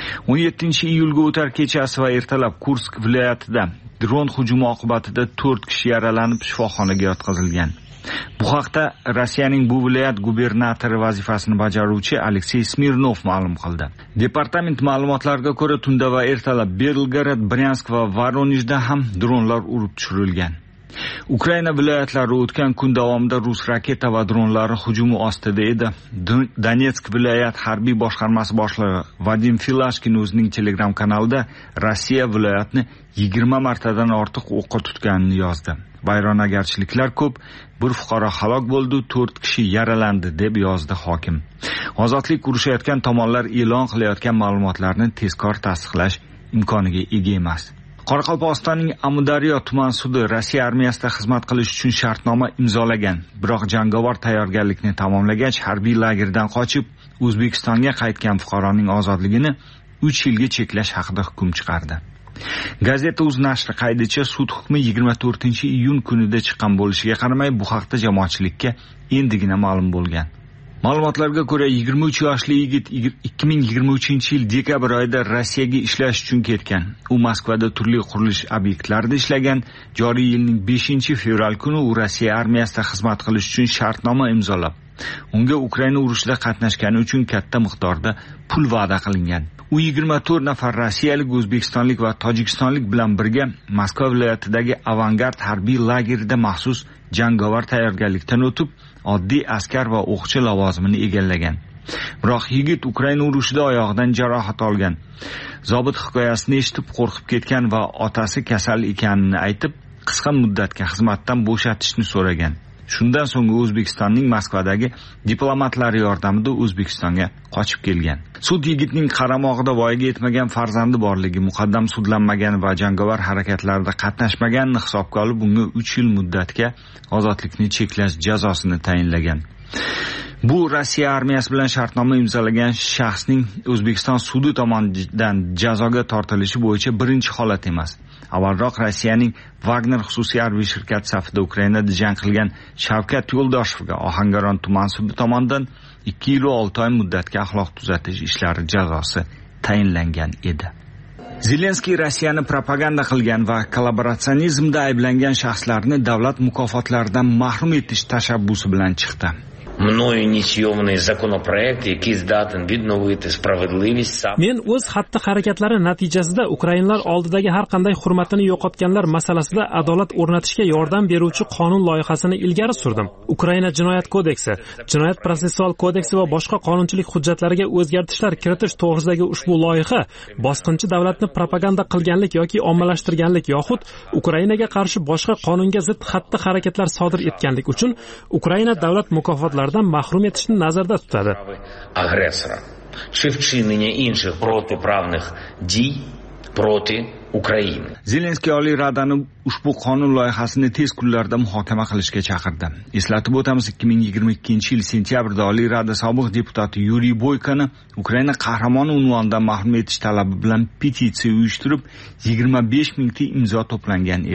17-iyulga o'tar kechasi va ertalab Kursk viloyatida dron hujumi oqibatida 4 kishi yaralanib shifoxonaga yotqizilgan. Bu haqda Rossiyaning bu viloyat gubernatori vazifasini bajaruvchi Aleksey Smirnov ma'lum qildi. Departament ma'lumotlariga ko'ra, tunda va ertalab Belgorod, Bryansk va Voronejda ham dronlar urib tushirilgan. Ukraina viloyatlari o'tgan kun davomida rus raketa va dronlari hujumi ostida edi. Donetsk viloyat harbiy boshqarmasi boshlig'i Vadim Filashkin o'zining Telegram kanalida Rossiya viloyatni 20 martadan ortiq o'qqa tutganini yozdi. Vayronagarchiliklar ko'p, bir fuqaro halok bo'ldi, 4 kishi yaralandi deb yozdi hokim. Ozodlik urushayotgan tomonlar e'lon qilayotgan ma'lumotlarni tezkor tasdiqlash imkoniga ega emas. Qoraqalpog'istonning Amudaryo tuman sudi Rossiya armiyasida xizmat qilish uchun shartnoma imzolagan. Biroq jangovar tayyorgarlikni tamomlagach, harbiy lagerdan qochib, O'zbekistonga qaytgan fuqaroning ozodligini 3 yilga cheklash haqida hukm chiqardi. Gazeta.uz nashri qaydicha, sud hukmi 24-iyun kunida chiqqan bo'lishiga qaramay, bu haqda jamoatchilikka endigina ma'lum bo'lgan. Ma'lumotlarga ko'ra, 23 yoshli yigit 2023-yil dekabr oyida Rossiyaga ishlash uchun ketgan. U Moskvada turli qurilish obyektlarida ishlagan. Joriy yilning 5-fevral kuni u Rossiya armiyasida xizmat qilish uchun shartnoma imzolab, unga Ukraina urushida qatnashgani uchun katta miqdorda pul va'da qilingan. U 24 nafar rossiyalik, o'zbekistonlik va tojikistonlik bilan birga Moskva viloyatidagi Avangard harbiy lagerida maxsus jangovar tayyorgarlikdan o'tib, oddiy askar va o'qchi lavozimini egallagan. Biroq yigit Ukraina urushida oyog'idan jarohat olgan. Zobit hikoyasini eshitib qo'rqib ketgan va otasi kasal ekanini aytib, qisqa muddatga xizmatdan bo'shatishni so'ragan. Shundan so'ng O'zbekistonning Moskvadagi diplomatlari yordamida O'zbekistonga qochib kelgan. Sud yigitning qaramog'ida voyaga yetmagan farzandi borligi, muqaddam sudlanmagan va jangovar harakatlarda qatnashmaganini hisobga olib, unga 3 yil muddatga ozodlikni cheklash jazosini tayinlagan. Bu Rossiya armiyasi bilan shartnoma imzolagan shaxsning O'zbekiston sudi tomonidan jazoga tortilishi bo'yicha birinchi holat emas. Avvalroq Rossiyaning Wagner xususiy harbiy shirkati safida Ukrainada jang qilgan Shavkat Yo'ldoshevga Ohangaron tuman sudi tomonidan 2 yil va 6 oy muddatga axloq tuzatish ishlari jazosi tayinlangan edi. Zelenskiy Rossiyani propaganda qilgan va kollaboratsionizmda ayblangan shaxslarni davlat mukofotlaridan mahrum etish tashabbusi bilan chiqdi. Мною несъемный законопроект, який здатен відновити справедливість. Men o'z xatti-harakatlari natijasida ukrainlar oldidagi har qanday hurmatini yo'qotganlar masalasida adolat o'rnatishga yordam beruvchi qonun loyihasini ilgari surdim. Ukraina jinoyat kodeksi, jinoyat protsessual kodeksi va boshqa qonunchilik hujjatlariga o'zgartishlar kiritish to'g'risidagi ushbu loyiha bosqinchi davlatni propaganda qilganlik yoki ommalashtirganlik yoxud Ukrainaga qarshi boshqa qonunga zid xatti-harakatlar sodir etganlik uchun Ukraina davlat mukofotlari mahrum etishni nazarda tutadi. Agresora чи вчинення інших протиправних дій проти Ukraina. Zelenskiy Oliy Radani ushbu qonun loyihasini tez kunlarda muhokama qilishga chaqirdi. Eslatib o'tamiz, 2022-yil sentyabrda Oliy Rada sobiq deputati Yuriy Boykani Ukraina qahramoni unvonidan mahrum etish talabi bilan petitsiya uyushtirib, 25 mingta imzo to'plangan edi.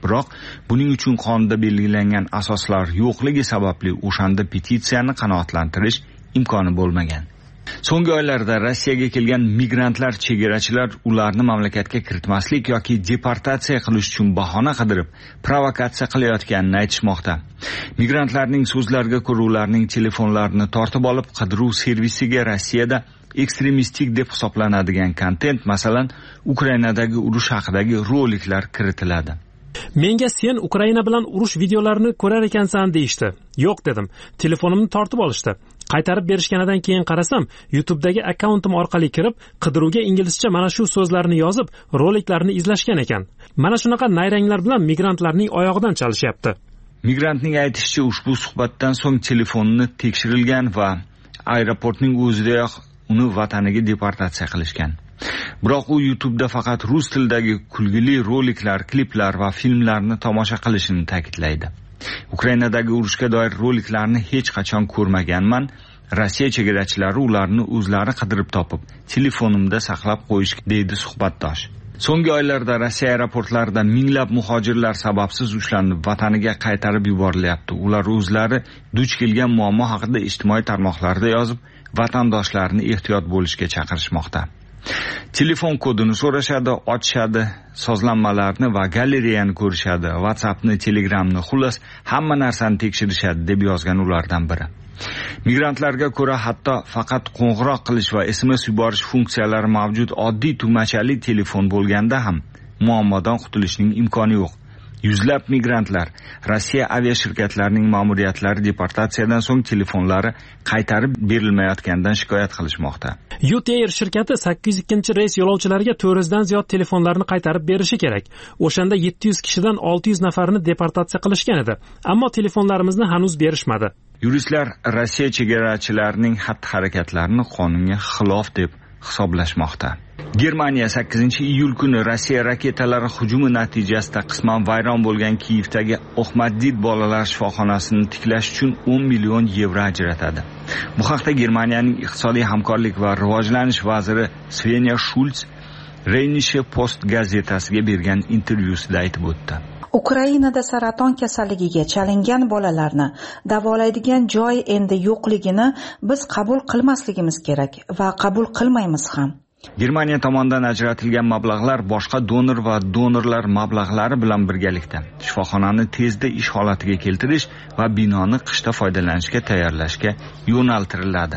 Biroq buning uchun qonunda belgilangan asoslar yo'qligi sababli o'shanda petitsiyani qanoatlantirish imkoni bo'lmagan. So'nggi oylarda Rossiyaga kelgan migrantlar chegarachilar ularni mamlakatga kiritmaslik yoki deportatsiya qilish uchun bahona qidirib, provokatsiya qilayotganini aytishmoqda. Migrantlarning so'zlariga ko'ra ularning telefonlarini tortib olib, qidiruv servisiga Rossiyada ekstremistik deb hisoblanadigan kontent, masalan, Ukrainadagi urush haqidagi roliklar kiritiladi. Menga sen Ukraina bilan urush videolarini ko'rar ekansan deyishdi. Yo'q dedim. Telefonimni tortib olishdi. Qaytarib berishganidan keyin qarasam, YouTube'dagi akkauntim orqali kirib, qidiruvga inglizcha mana shu so'zlarni yozib, roliklarni izlashgan ekan. Mana shunaqa nayranglar bilan migrantlarning oyog'idan chalishyapti. Migrantning aytishicha, ushbu suhbatdan so'ng telefonini tekshirilgan va aeroportning o'zidayoq uni vataniga deportatsiya qilishgan. Biroq u YouTube'da faqat rus tilidagi kulgili roliklar, kliplar va filmlarni tomosha qilishini ta'kidlaydi. Ukrainadagi urushga doir roliklarni hech qachon ko'rmaganman. Rossiya chegarachilari ularni o'zlari qidirib topib, telefonimda saqlab qo'yishgan, deydi suhbatdosh. So'nggi oylarda Rossiya aeroportlarida minglab muhojirlar sababsiz ushlanib, vataniga qaytarib yuborilyapti. Ular o'zlari duch kelgan muammo haqida ijtimoiy tarmoqlarda yozib, vatandoshlarni ehtiyot bo'lishga chaqirishmoqda. Telefon kodini so'rashadi, ochishadi, sozlanmalarni va galereyani ko'rishadi, WhatsAppni, Telegramni, xullas hamma narsani tekshirishadi, deb yozgan ulardan biri. Migrantlarga ko'ra hatto faqat qo'ng'iroq qilish va SMS yuborish funksiyalari mavjud oddiy tugmachali telefon bo'lganda ham muammodan qutulishning imkoni yo'q. Yuzlab migrantlar Rossiya aviashirkatlarining ma'muriyatlari deportatsiyadan so'ng telefonlari qaytarib berilmayotganidan shikoyat qilishmoqda. UTair shirkati 802 reys yo'lovchilariga 400 dan ziyod telefonlarni qaytarib berishi kerak. O'shanda 700 kishidan 600 nafarini deportatsiya qilishgan edi, ammo telefonlarimizni hanuz berishmadi. Yuristlar Rossiya chegarachilarining xatti-harakatlarini qonunga xilof deb hisoblashmoqda. Germaniya 8-iyul kuni Rossiya raketalari hujumi natijasida qisman vayron bo'lgan Kiyevdagi Ahmadid bolalar shifoxonasini tiklash uchun 10 million yevro ajratadi. Bu haqda Germaniyaning iqtisodiy hamkorlik va rivojlanish vaziri Svenja Schulz Rheinische Post gazetasiga bergan intervyusida aytib o'tdi. Ukrainada saraton kasalligiga chalingan bolalarni davolaydigan joy endi yo'qligini biz qabul qilmasligimiz kerak va qabul qilmaymiz ham. Germaniya tomonidan ajratilgan mablag'lar boshqa donor va donorlar mablag'lari bilan birgalikda shifoxonani tezda ish holatiga keltirish va binoni qishda foydalanishga tayyorlashga yo'naltiriladi.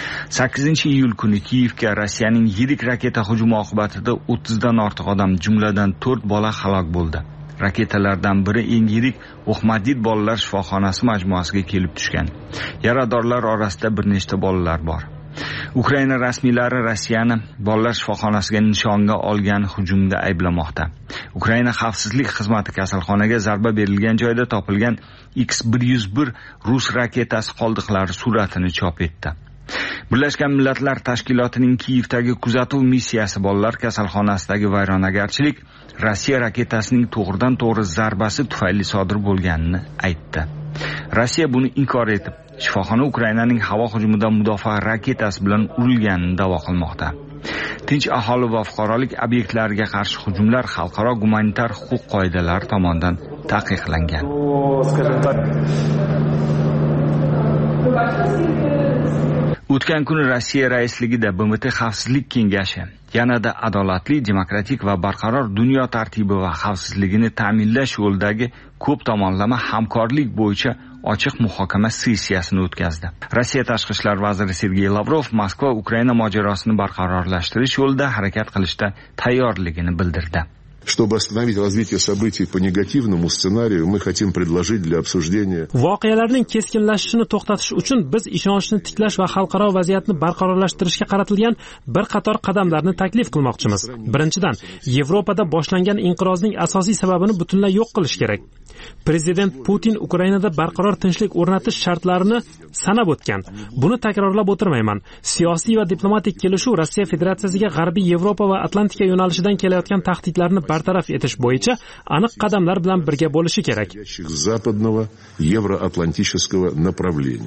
8-iyul kuni Kiyevga Rossiyaning yirik raketa hujumi oqibatida 30 dan ortiq odam, jumladan 4 bola halok bo'ldi. Raketalardan biri eng yirik Ahmadid bolalar shifoxonasi majmuasiga kelib tushgan. Yaradorlar orasida bir nechta bolalar bor. Ukraina rasmiylari Rossiyani bolalar shifoxonasiga nishonga olgan hujumda ayblamoqda. Ukraina xavfsizlik xizmati kasalxonaga zarba berilgan joyda topilgan X-101 rus raketasi qoldiqlari suratini chop etdi. Birlashgan Millatlar Tashkilotining Kiyevdagi kuzatuv missiyasi bolalar kasalxonasidagi vayronagarchilik Rossiya raketasining to'g'ridan-to'g'ri zarbasi tufayli sodir bo'lganini aytdi. Rossiya buni inkor etib, shifoxona Ukrainaning havo hujumidan mudofaa raketasi bilan urilganini da'vo qilmoqda. Tinch aholi va fuqarolik obyektlariga qarshi hujumlar xalqaro gumanitar huquq qoidalari tomonidan taqiqlangan. O'tgan kuni Rossiya raisligida BMT Xavfsizlik kengashi yanada adolatli, demokratik va barqaror dunyo tartibi va xavfsizligini ta'minlash yo'lidagi ko'p tomonlama hamkorlik bo'yicha ochiq muhokama sessiyasini o'tkazdi. Rossiya tashqi ishlar vaziri Sergey Lavrov Moskva Ukraina mojarosini barqarorlashtirish yo'lida harakat qilishda tayyorligini bildirdi. Чтобы остановить развитие событий по негативному сценарию, мы хотим предложить для обсуждения. Voqealarning keskinlashishini to'xtatish uchun biz ishonchni tiklash va xalqaro vaziyatni barqarorlashtirishga qaratilgan bir qator qadamlarni taklif qilmoqchimiz. Birinchidan, Yevropada boshlangan inqirozning asosiy sababini butunlay yo'q qilish kerak. Prezident Putin Ukrainada barqaror tinchlik o'rnatish shartlarini sanab o'tgan. Buni takrorlab o'tirmayman. Siyosiy va diplomatik kelishuv Rossiya Federatsiyasiga G'arbiy Yevropa va Atlantika yo'nalishidan kelayotgan tahdidlarni bartaraf etish bo'yicha aniq qadamlar bilan birga bo'lishi kerak. Западного евроатлантического направления.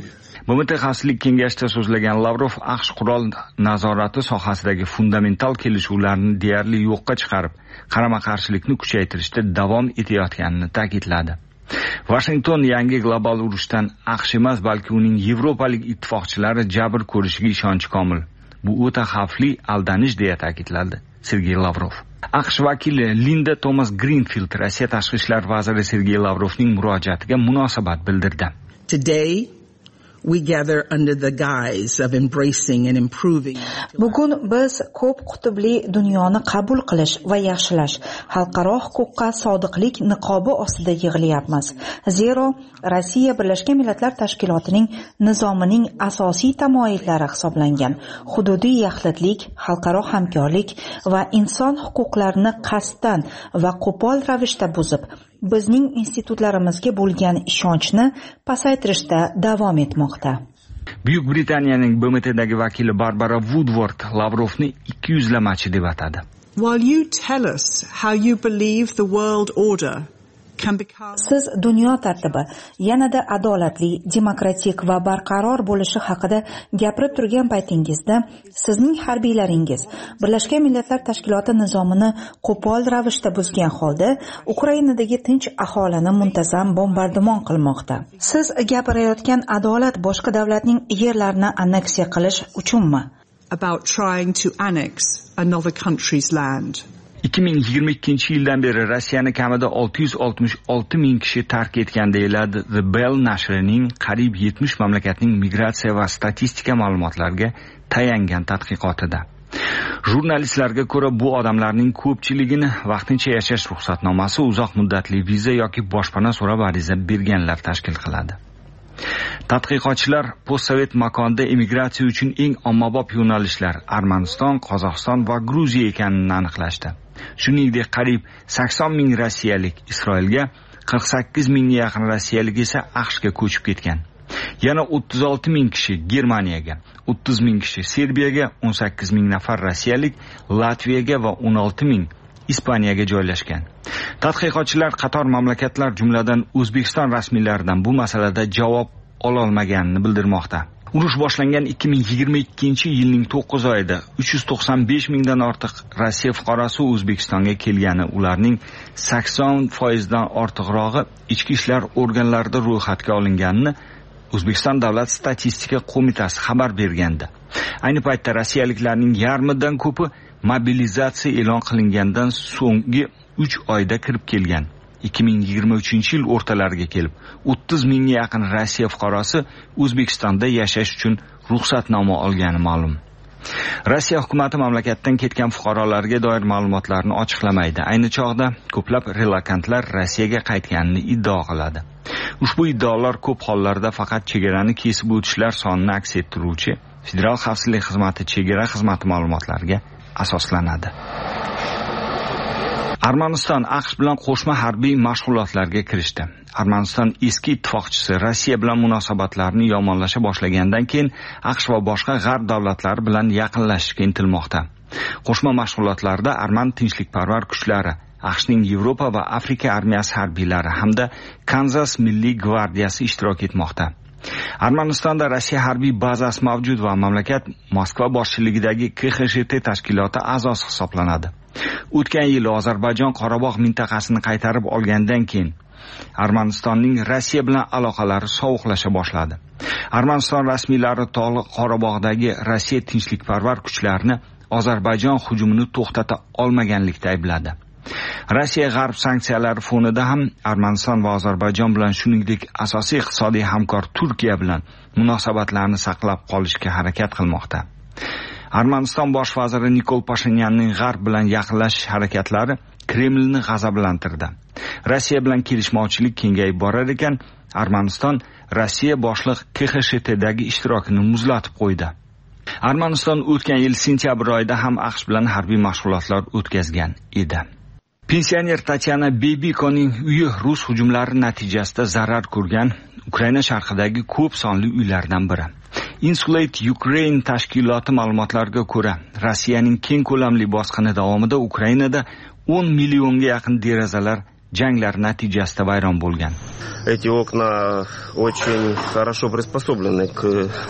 BMT Xavfsizlik kengashida so'zlagan Lavrov AQSh qurol nazorati sohasidagi fundamental kelishuvlarni deyarli yo'qqa chiqarib, qarama-qarshilikni kuchaytirishda davom etayotganini ta'kidladi. Washington yangi global urushdan AQSh emas, balki uning yevropalik ittifoqchilari jabr ko'rishiga ishonchi komil. Bu o'ta xavfli aldanish deya ta'kidladi Sergey Lavrov. AQSh vakili Linda Thomas Greenfield Rossiya tashqi ishlar vaziri Sergey Lavrovning murojaatiga munosabat bildirdi. Today we gather under the guise of embracing and improving. Bugun biz ko'p qutbli dunyoni qabul qilish va yaxshilash, xalqaro huquqqa sodiqlik niqobi ostida yig'ilyapmiz. Zero Rossiya Birlashgan Millatlar Tashkilotining nizomining asosiy tamoyillari hisoblangan hududiy yaxlitlik, xalqaro hamkorlik va inson huquqlarini qasddan va qo'pol ravishda buzib, bizning institutlarimizga bo'lgan ishonchni pasaytirishda davom etmoqda. Buyuk Britaniyaning BMTdagi vakili Barbara Woodward Lavrovni ikkiyuzlamachi deb atadi. While you tell us how you believe the world order can become... Siz dunyo tartibi yanada adolatli, demokratik va barqaror bo'lishi haqida gapirib turgan paytingizda, sizning harbiylaringiz Birlashgan Millatlar Tashkiloti nizomini qo'pol ravishda buzgan holda Ukrainadagi tinch aholini muntazam bombardimon qilmoqda. Siz gapirayotgan adolat boshqa davlatning yerlarini anneksiya qilish uchunmi? About trying to annex another country's land. 2022-yildan beri Rossiyani kamida 666 ming kishi tark etgan deyiladi The Bell nashrining qariyb 70 mamlakatning migratsiya va statistika ma'lumotlariga tayangan tadqiqotida. Jurnalistlarga ko'ra, bu odamlarning ko'pchiligini vaqtincha yashash ruxsatnomasi, uzoq muddatli viza yoki boshpana so'rab ariza berganlar tashkil qiladi. Tadqiqotchilar postsovet makonda emigratsiya uchun eng ommabop yo'nalishlar Armaniston, Qozog'iston va Gruziya ekanini aniqlashdi. Shuningdek, qariyb 80 ming rossiyalik Isroilga, 48 mingga yaqin rossiyalik esa AQShga ko'chib ketgan. Yana 36 ming kishi Germaniyaga, 30 ming kishi Serbiyaga, 18 ming nafar rossiyalik Latviyaga va 16 ming Ispaniyaga joylashgan. Tadqiqotchilar qator mamlakatlar, jumladan O'zbekiston rasmiylaridan bu masalada javob ololmaganini bildirmoqda. Urush boshlangan 2022-yilning 9 oyida 395 mingdan ortiq Rossiya fuqarosi O'zbekistonga kelgani, ularning 80% ortiqrog'i ichki ishlar organlarida ro'yxatga olinganini O'zbekiston Davlat statistika qo'mitasi xabar bergandi. Ayni paytda rossiyaliklarning yarmidan ko'pi mobilizatsiya e'lon qilingandan so'nggi 3 oyda kirib kelgan. 2023-yil o'rtalariga kelib 30 mingga yaqin Rossiya fuqarosi O'zbekistonda yashash uchun ruxsatnoma olgani ma'lum. Rossiya hukumatı mamlakatdan ketgan fuqarolarga doir ma'lumotlarni ochiqlamaydi. Ayni chog'da ko'plab relokantlar Rossiyaga qaytganini iddao qiladi. Ushbu iddaolar ko'p hollarda faqat chegarani kesib o'tishlar sonini aks ettiruvchi Federal xavfsizlik xizmati chegara xizmati ma'lumotlariga asoslanadi. Armaniston AQSh bilan qo'shma harbiy mashg'ulotlarga kirishdi. Armaniston eski ittifoqchisi Rossiya bilan munosabatlarni yomonlasha boshlagandan keyin AQSh va boshqa g'arb davlatlari bilan yaqinlashishga intilmoqda. Qo'shma mashg'ulotlarda Arman tinchlikparvar kuchlari, AQShning Yevropa va Afrika armiyasi harbiylari hamda Kanzas Milliy gvardiyasi ishtirok etmoqda. Armanistonda Rossiya harbiy bazasi mavjud va mamlakat Moskva boshchiligidagi KXSHT tashkiloti a'zosi hisoblanadi. O'tgan yil Ozarbayjon Qorabog' mintaqasini qaytarib olgandan keyin Armanistonning Rossiya bilan aloqalari sovuqlasha boshladi. Armaniston rasmiylari Tog'li Qorabog'dagi Rossiya tinchlikparvar kuchlarini Ozarbayjon hujumini to'xtata olmaganlikda aybladi. Rossiya g'arb sanksiyalari fonida ham Armaniston va Ozarbayjon bilan, shuningdek asosiy iqtisodiy hamkor Turkiya bilan munosabatlarni saqlab qolishga harakat qilmoqda. Armaniston bosh vaziri Nikol Pashinyanning g'arb bilan yaqinlashish harakatlari Kremlni g'azablantirdi. Rossiya bilan kelishmovchilik kengayib borar ekan, Armaniston Rossiya boshliq KXSHTdagi ishtirokini muzlatib qo'ydi. Armaniston o'tgan yil sentyabr oyida ham AQSh bilan harbiy mashg'ulotlar o'tkazgan edi. Pensioner Tatyana Bebikoning uyi rus hujumlari natijasida zarar ko'rgan Ukraina sharqidagi ko'p sonli uylardan biri. Insulate Ukraine tashkiloti ma'lumotlariga ko'ra, Rossiyaning keng ko'lamli bosqini davomida Ukrainada 10 millionga yaqin derazalar janglar natijasida vayron bo'lgan. Эти окна очень хорошо приспособлены к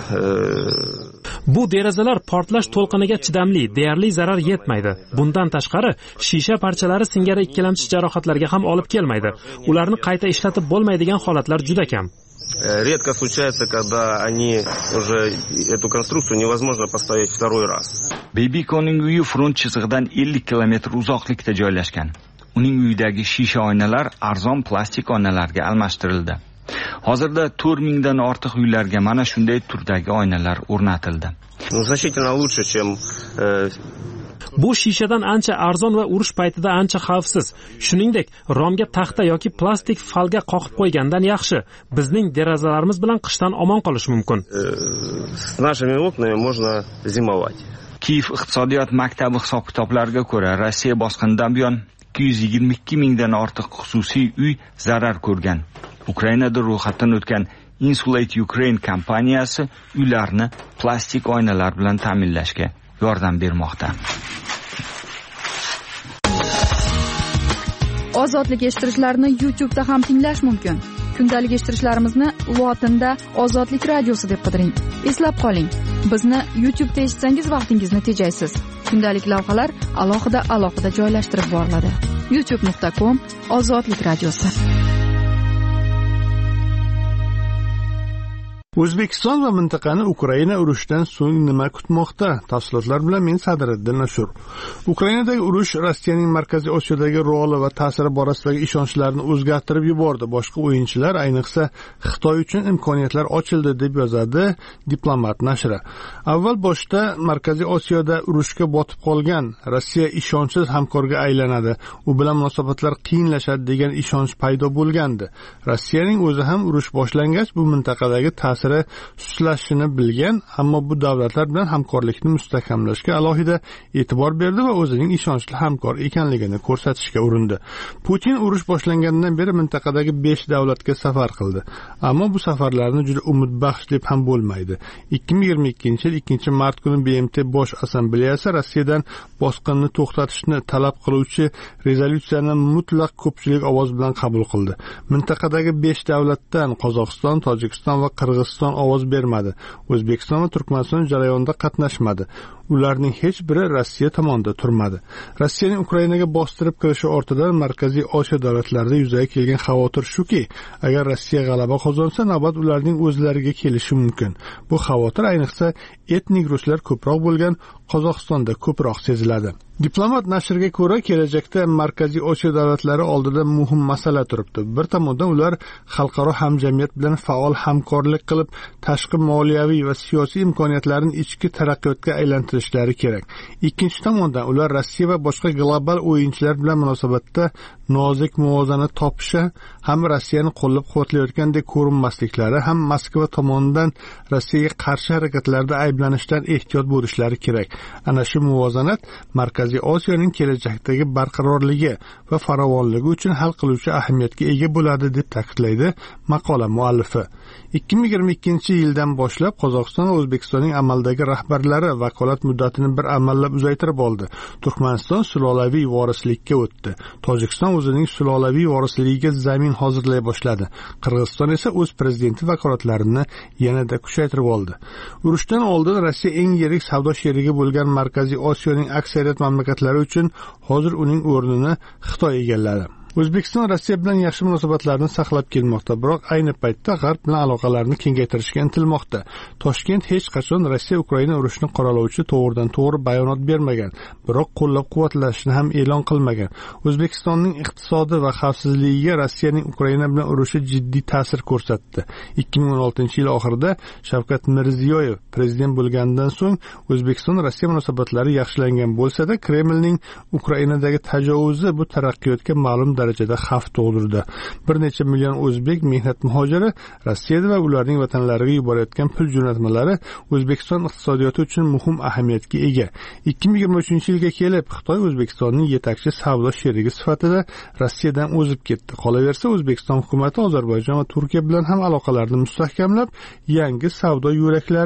Bu derazalar portlash to'lqiniga chidamli, deyarli zarar yetmaydi. Bundan tashqari, shisha parchalari singari ikkilamchi jarohatlarga ham olib kelmaydi. Ularni qayta ishlatib bo'lmaydigan holatlar juda kam. Редко случается, когда они уже эту конструкцию невозможно поставить второй раз. Bebikoning uyi front chizig'idan 50 kilometr uzoqlikda joylashgan. Uning uyidagi shisha oynalar arzon plastik oynalarga almashtirildi. Hozirda 4000 dan ortiq uylarga mana shunday turdagi oynalar o'rnatildi. Значительно лучше, чем Bu shishadan ancha arzon va urush paytida ancha xavfsiz. Shuningdek, romga taxta yoki plastik falga qoqib qo'ygandan yaxshi. Bizning derazalarimiz bilan qishdan omon qolish mumkin. С нашими окнами можно зимовать. Kiyev iqtisodiyot maktabi hisob-kitoblariga ko'ra, Rossiya bosqinidan buyon 222 mingdan ortiq xususiy uy zarar ko'rgan. Ukrainada ro'yxatdan o'tgan Insulate Ukraine kompaniyasi uylarni plastik oynalar bilan ta'minlashga yordam bermoqda. Ozodlik eshittirishlarni YouTube'da ham tinglash mumkin. Kundalik eshittirishlarimizni lotinda Ozodlik radiosi deb qidiring. Eslab qoling, bizni YouTube'da eshitsangiz vaqtingizni tejaysiz. Kundalik lavhalar alohida joylashtirib boriladi. youtube.com/Ozodlik radiosi. O'zbekiston va mintaqani Ukraina urushidan so'ng nima kutmoqda? Tafsilotlar bilan men Sadriddin Ashur. Ukrainadagi urush Rossiyaning Markaziy Osiyodagi roli va ta'siri borasidagi ishonchlarni o'zgartirib yubordi. Boshqa o'yinchilar, ayniqsa Xitoy uchun imkoniyatlar ochildi deb yozadi Diplomat nashri. Avval boshda Markaziy Osiyoda urushga botib qolgan Rossiya ishonchsiz hamkorga aylanadi, u bilan munosabatlar qiyinlashadi degan ishonch paydo bo'lgandi. Rossiyaning o'zi ham urush boshlangach bu mintaqadagi ta'sir sustlashishini bilgan, ammo bu davlatlar bilan hamkorlikni mustahkamlashga alohida e'tibor berdi va o'zining ishonchli hamkor ekanligini ko'rsatishga urindi. Putin urush boshlangandan beri mintaqadagi 5 davlatga safar qildi, ammo bu safarlarni juda umidbaxsh deb ham bo'lmaydi. 2022-yil 2-mart kuni BMT Bosh Assambleyasi Rossiyadan bosqinni to'xtatishni talab qiluvchi rezolyutsiyani mutlaq ko'pchilik ovoz bilan qabul qildi. Mintaqadagi 5 davlatdan Qozog'iston, Tojikiston va Qirg'iziston ovoz bermadi. O'zbekiston va Turkmaniston jarayonda qatnashmadi. Ularning hech biri Rossiya tomonida turmadi. Rossiyaning Ukrainaga bostirib kirishi ortidan Markaziy Osiyo davlatlarida yuzaga kelgan xavotir shuki, agar Rossiya g'alaba qozonsa, navbat ularning o'zlariga kelishi mumkin. Bu xavotir ayniqsa etnik ruslar ko'proq bo'lgan Qozog'istonda ko'proq seziladi. Diplomat nashriga ko'ra, kelajakda Markaziy Osiyo davlatlari oldida muhim masala turibdi. Bir tomondan ular xalqaro hamjamiyat bilan faol hamkorlik qilib, tashqi moliyaviy va siyosiy imkoniyatlarni ichki taraqqiyotga aylantirishlari kerak. Ikkinchi tomondan ular Rossiya va boshqa global o'yinchilar bilan munosabatda nozik muvozanat topishi, ham Rossiyani qo'llab-quvvatlayotgandek ko'rinmasliklari, ham Moskva tomonidan Rossiyaga qarshi harakatlarda ayblanishdan ehtiyot bo'lishlari kerak. Ana shu muvozanat Markaziy Osiyoning kelajakdagi barqarorligi va farovonligi uchun hal qiluvchi ahamiyatga ega bo'ladi deb ta'kidlaydi maqola muallifi. 2022-yildan boshlab Qozog'iston va O'zbekistonning amaldagi rahbarlari vakolat muddatini bir amallab uzaytirib oldi. Turkmaniston sulolaviy vorislikka o'tdi. Tojikiston o'zining sulolaviy vorisligiga zamin hozirlay boshladi. Qirg'iziston esa o'z prezidenti vakolatlarini yanada kuchaytirib oldi. Urushdan oldin Rossiya eng yirik savdo sherigi bo'lgan Markaziy Osiyoning aksariyat mamlakatlari uchun hozir uning o'rnini Xitoy egalladi. O'zbekiston Rossiya bilan yaxshi munosabatlarni saqlab kelmoqda, biroq ayni paytda G'arb bilan aloqalarni kengaytirishga intilmoqda. Toshkent hech qachon Rossiya-Ukraina urushini qoralovchi to'g'ridan-to'g'ri bayonot bermagan, biroq qo'llab-quvvatlashni ham e'lon qilmagan. O'zbekistonning iqtisodi va xavfsizligiga Rossiyaning Ukraina bilan urushi jiddiy ta'sir ko'rsatdi. 2016-yil oxirida Shavkat Mirziyoyev prezident bo'lganidan so'ng O'zbekiston Rossiya munosabatlari yaxshilangan bo'lsa-da, Kremlning Ukrainadagi tajovuzi bu taraqqiyotga ma'lum darajada xavf tug'dirdi. Bir necha million o'zbek mehnat muhojiri Rossiyada va ularning vatanlariga yuborayotgan pul jo'natmalari O'zbekiston iqtisodiyoti uchun muhim ahamiyatga ega. 2023-yilga kelib Xitoy O'zbekistonning yetakchi savdo sherigi sifatida Rossiyadan o'zib ketdi. Qolaversa, O'zbekiston hukumati Ozarbayjon va Turkiya bilan ham aloqalarni mustahkamlab, yangi savdo yo'laklari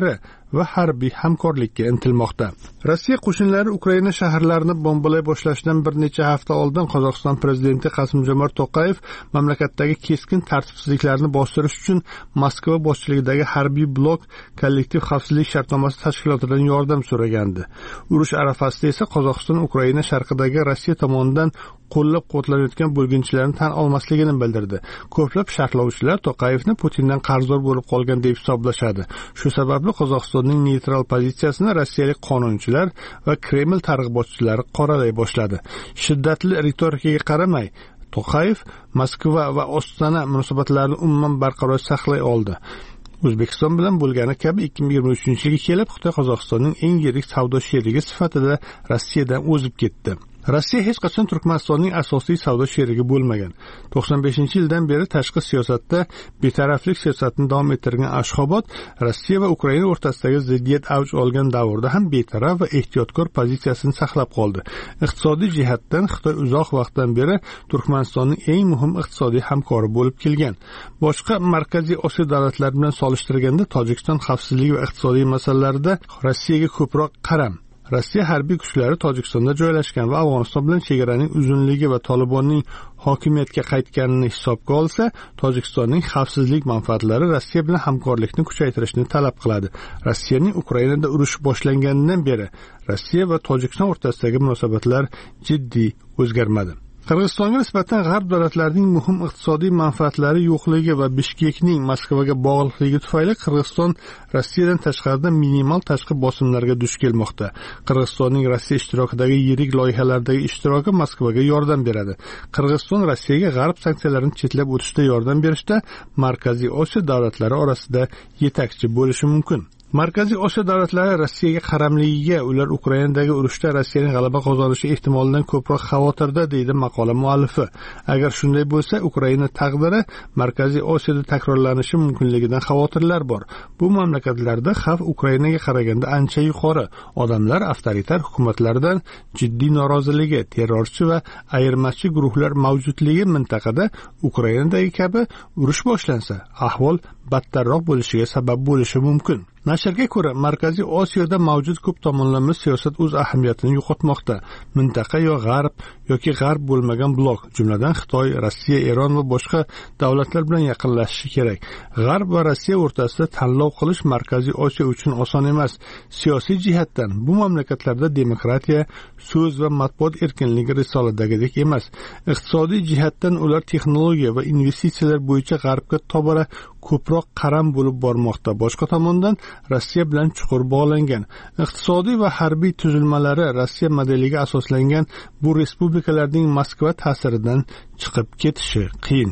va harbiy hamkorlikka intilmoqda. Rossiya qo'shinlari Ukraina shaharlarini bombalay boshlashidan bir necha hafta oldin Qozog'iston prezidenti Qasim-Jomart To'qayev mamlakatdagi keskin tartibsizliklarni bostirish uchun Moskva boshchiligidagi harbiy blok kollektiv xavfsizlik shartnomasi tashkilotidan yordam so'ragandi. Urush arafasida esa Qozog'iston Ukraina sharqidagi Rossiya tomonidan qo'llab-quvvatlanayotgan bo'lginchilarni tan olmasligini bildirdi. Ko'plab sharhlovchilar To'qayevni Putindan qarzdor bo'lib qolgan deb hisoblashadi. Shu sababli Qozog'istonning neytral pozitsiyasini rossiyalik qonunchilar va Kreml targ'ibotchilari qoralay boshladi. Shiddatli ritorikaga qaramay, To'qayev Moskva va Ostona munosabatlarini umuman barqaror saqlay oldi. O'zbekiston bilan bo'lgani kabi 2023-yilga kelib Xitoy Qozog'istonning eng yirik savdo sherigi sifatida Rossiyadan o'zib ketdi. Rossiya hech qachon Turkmanistonning asosiy savdo sherigi bo'lmagan. 95-yildan beri tashqi siyosatda betaraflik siyosatini davom ettirgan Ashxobod Rossiya va Ukraina o'rtasidagi ziddiyat avj olgan davrda ham betaraf va ehtiyotkor pozitsiyasini saqlab qoldi. Iqtisodiy jihatdan Xitoy uzoq vaqtdan beri Turkmanistonning eng muhim iqtisodiy hamkori bo'lib kelgan. Boshqa Markaziy Osiyo davlatlari bilan solishtirganda Tojikiston xavfsizligi va iqtisodiy masalalarida Rossiyaga ko'proq qaram. Rossiya harbiy kuchlari Tojikistonda joylashgan va Afg'oniston bilan chegaraning uzunligi va Talibanning hokimiyatga qaytganini hisobga olsa, Tojikistonning xavfsizlik manfaatlari Rossiya bilan hamkorlikni kuchaytirishni talab qiladi. Rossiyaning Ukrainada urush boshlanganidan beri Rossiya va Tojikiston o'rtasidagi munosabatlar jiddiy o'zgarmadi. Qirg'izistonga nisbatan g'arb davlatlarining muhim iqtisodiy manfaatlari yo'qligi va Bishkekning Moskvaga bog'liqligi tufayli Qirg'iziston Rossiyadan tashqarida minimal tashqi bosimlarga duch kelmoqda. Qirg'izistonning Rossiya ishtirokidagi yirik loyihalardagi ishtiroki Moskvaga yordam beradi. Qirg'iziston Rossiyaga g'arb sanksiyalarini chetlab o'tishda yordam berishda Markaziy Osiyo davlatlari orasida yetakchi bo'lishi mumkin. Markaziy Osiyo davlatlari Rossiyaga qaramligiga, ular Ukrainadagi urushda Rossiyaning g'alaba qozonishi ehtimolidan ko'proq xavotirda, deydi maqola muallifi. Agar shunday bo'lsa, Ukraina taqdiri Markaziy Osiyoda takrorlanishi mumkinligidan xavotirlar bor. Bu mamlakatlarda xavf Ukrainaga qaraganda ancha yuqori. Odamlar avtoritar hukumatlardan jiddiy noroziligi, terrorchi va ayirmachi guruhlar mavjudligi mintaqada Ukrainadagi kabi urush boshlansa, ahvol battarroq bo'lishiga sabab bo'lishi mumkin. Nashrga ko'ra, Markaziy Osiyoda mavjud ko'p tomonlama siyosat o'z ahamiyatini yo'qotmoqda. Mintaqa yo g'arb yoki g'arb bo'lmagan blok, jumladan Xitoy, Rossiya, Eron va boshqa davlatlar bilan yaqinlashishi kerak. G'arb va Rossiya o'rtasida tanlov qilish Markaziy Osiyo uchun oson emas. Siyosiy jihatdan bu mamlakatlarda demokratiya, so'z va matbuot erkinligi risoladagidek emas. Iqtisodiy jihatdan ular texnologiya va investitsiyalar bo'yicha g'arbga tobora ko'proq qaram bo'lib bormoqda. Boshqa tomondan Rossiya bilan chuqur bog'langan. Iqtisodiy va harbiy tuzilmalari Rossiya modeliga asoslangan bu respublikalarning Moskva ta'siridan chiqib ketishi qiyin.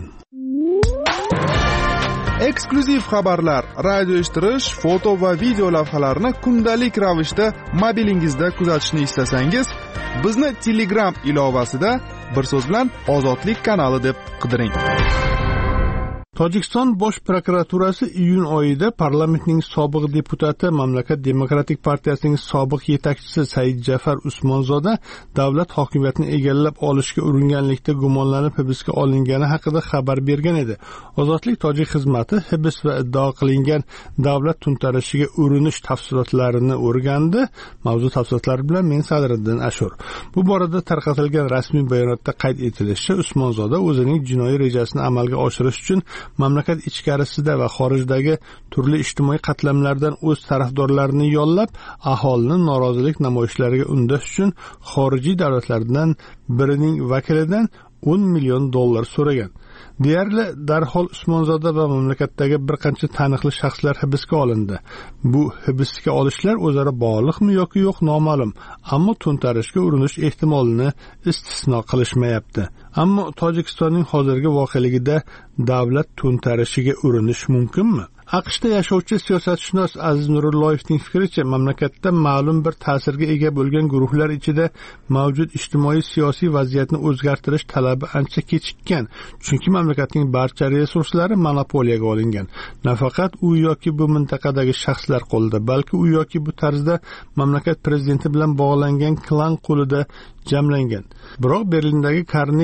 Eksklyuziv xabarlar, radio eshittirish, foto va video lavhalarni kundalik ravishda mobilingizda kuzatishni istasangiz, bizni Telegram ilovasida bir so'z bilan Ozodlik kanali deb qidiring. Tojikiston bosh prokuraturasi iyun oyida parlamentning sobiq deputati, mamlakat demokratik partiyasining sobiq yetakchisi Said Jafar Usmonzoda davlat hokimiyatini egallab olishga uringanlikda gumonlanib hibsga olingani haqida xabar bergan edi. Ozodlik tojik xizmati hibs va iddao qilingan davlat to'ntarishiga urinish tafsilotlarini o'rgandi. Mavzu tafsilotlari bilan men Sadriddin Ashur. Bu borada tarqatilgan rasmiy bayonotda qayd etilishicha, Usmonzoda o'zining jinoiy rejasini amalga oshirish uchun mamlakat ichkarisida va xorijdagi turli ijtimoiy qatlamlardan o'z tarafdorlarini yollab, aholini norozilik namoyishlariga undash uchun xorijiy davlatlardan birining vakilidan $10 million so'ragan. Deyarli darhol Usmonzoda va mamlakatdagi bir qancha taniqli shaxslar hibsga olindi. Bu hibsga olishlar o'zaro bog'liqmi yoki yo'q noma'lum, ammo to'ntarishga urinish ehtimolini istisno qilishmayapti. Ammo Tojikistonning hozirgi voqeligida davlat to'ntarishiga urinish mumkinmi? AQShda yashovchi siyosatshunos Aziz Nurulloyevning fikricha, mamlakatda ma'lum bir ta'sirga ega bo'lgan guruhlar ichida mavjud ijtimoiy siyosiy vaziyatni o'zgartirish talabi ancha kechikkan, chunki mamlakatning barcha resurslari monopoliyaga olingan. Nafaqat u yoki bu mintaqadagi shaxslar qo'lida, balki u yoki bu tarzda mamlakat prezidenti bilan bog'langan klan qo'lida jamlangan. Biroq Berlindagi Carnegie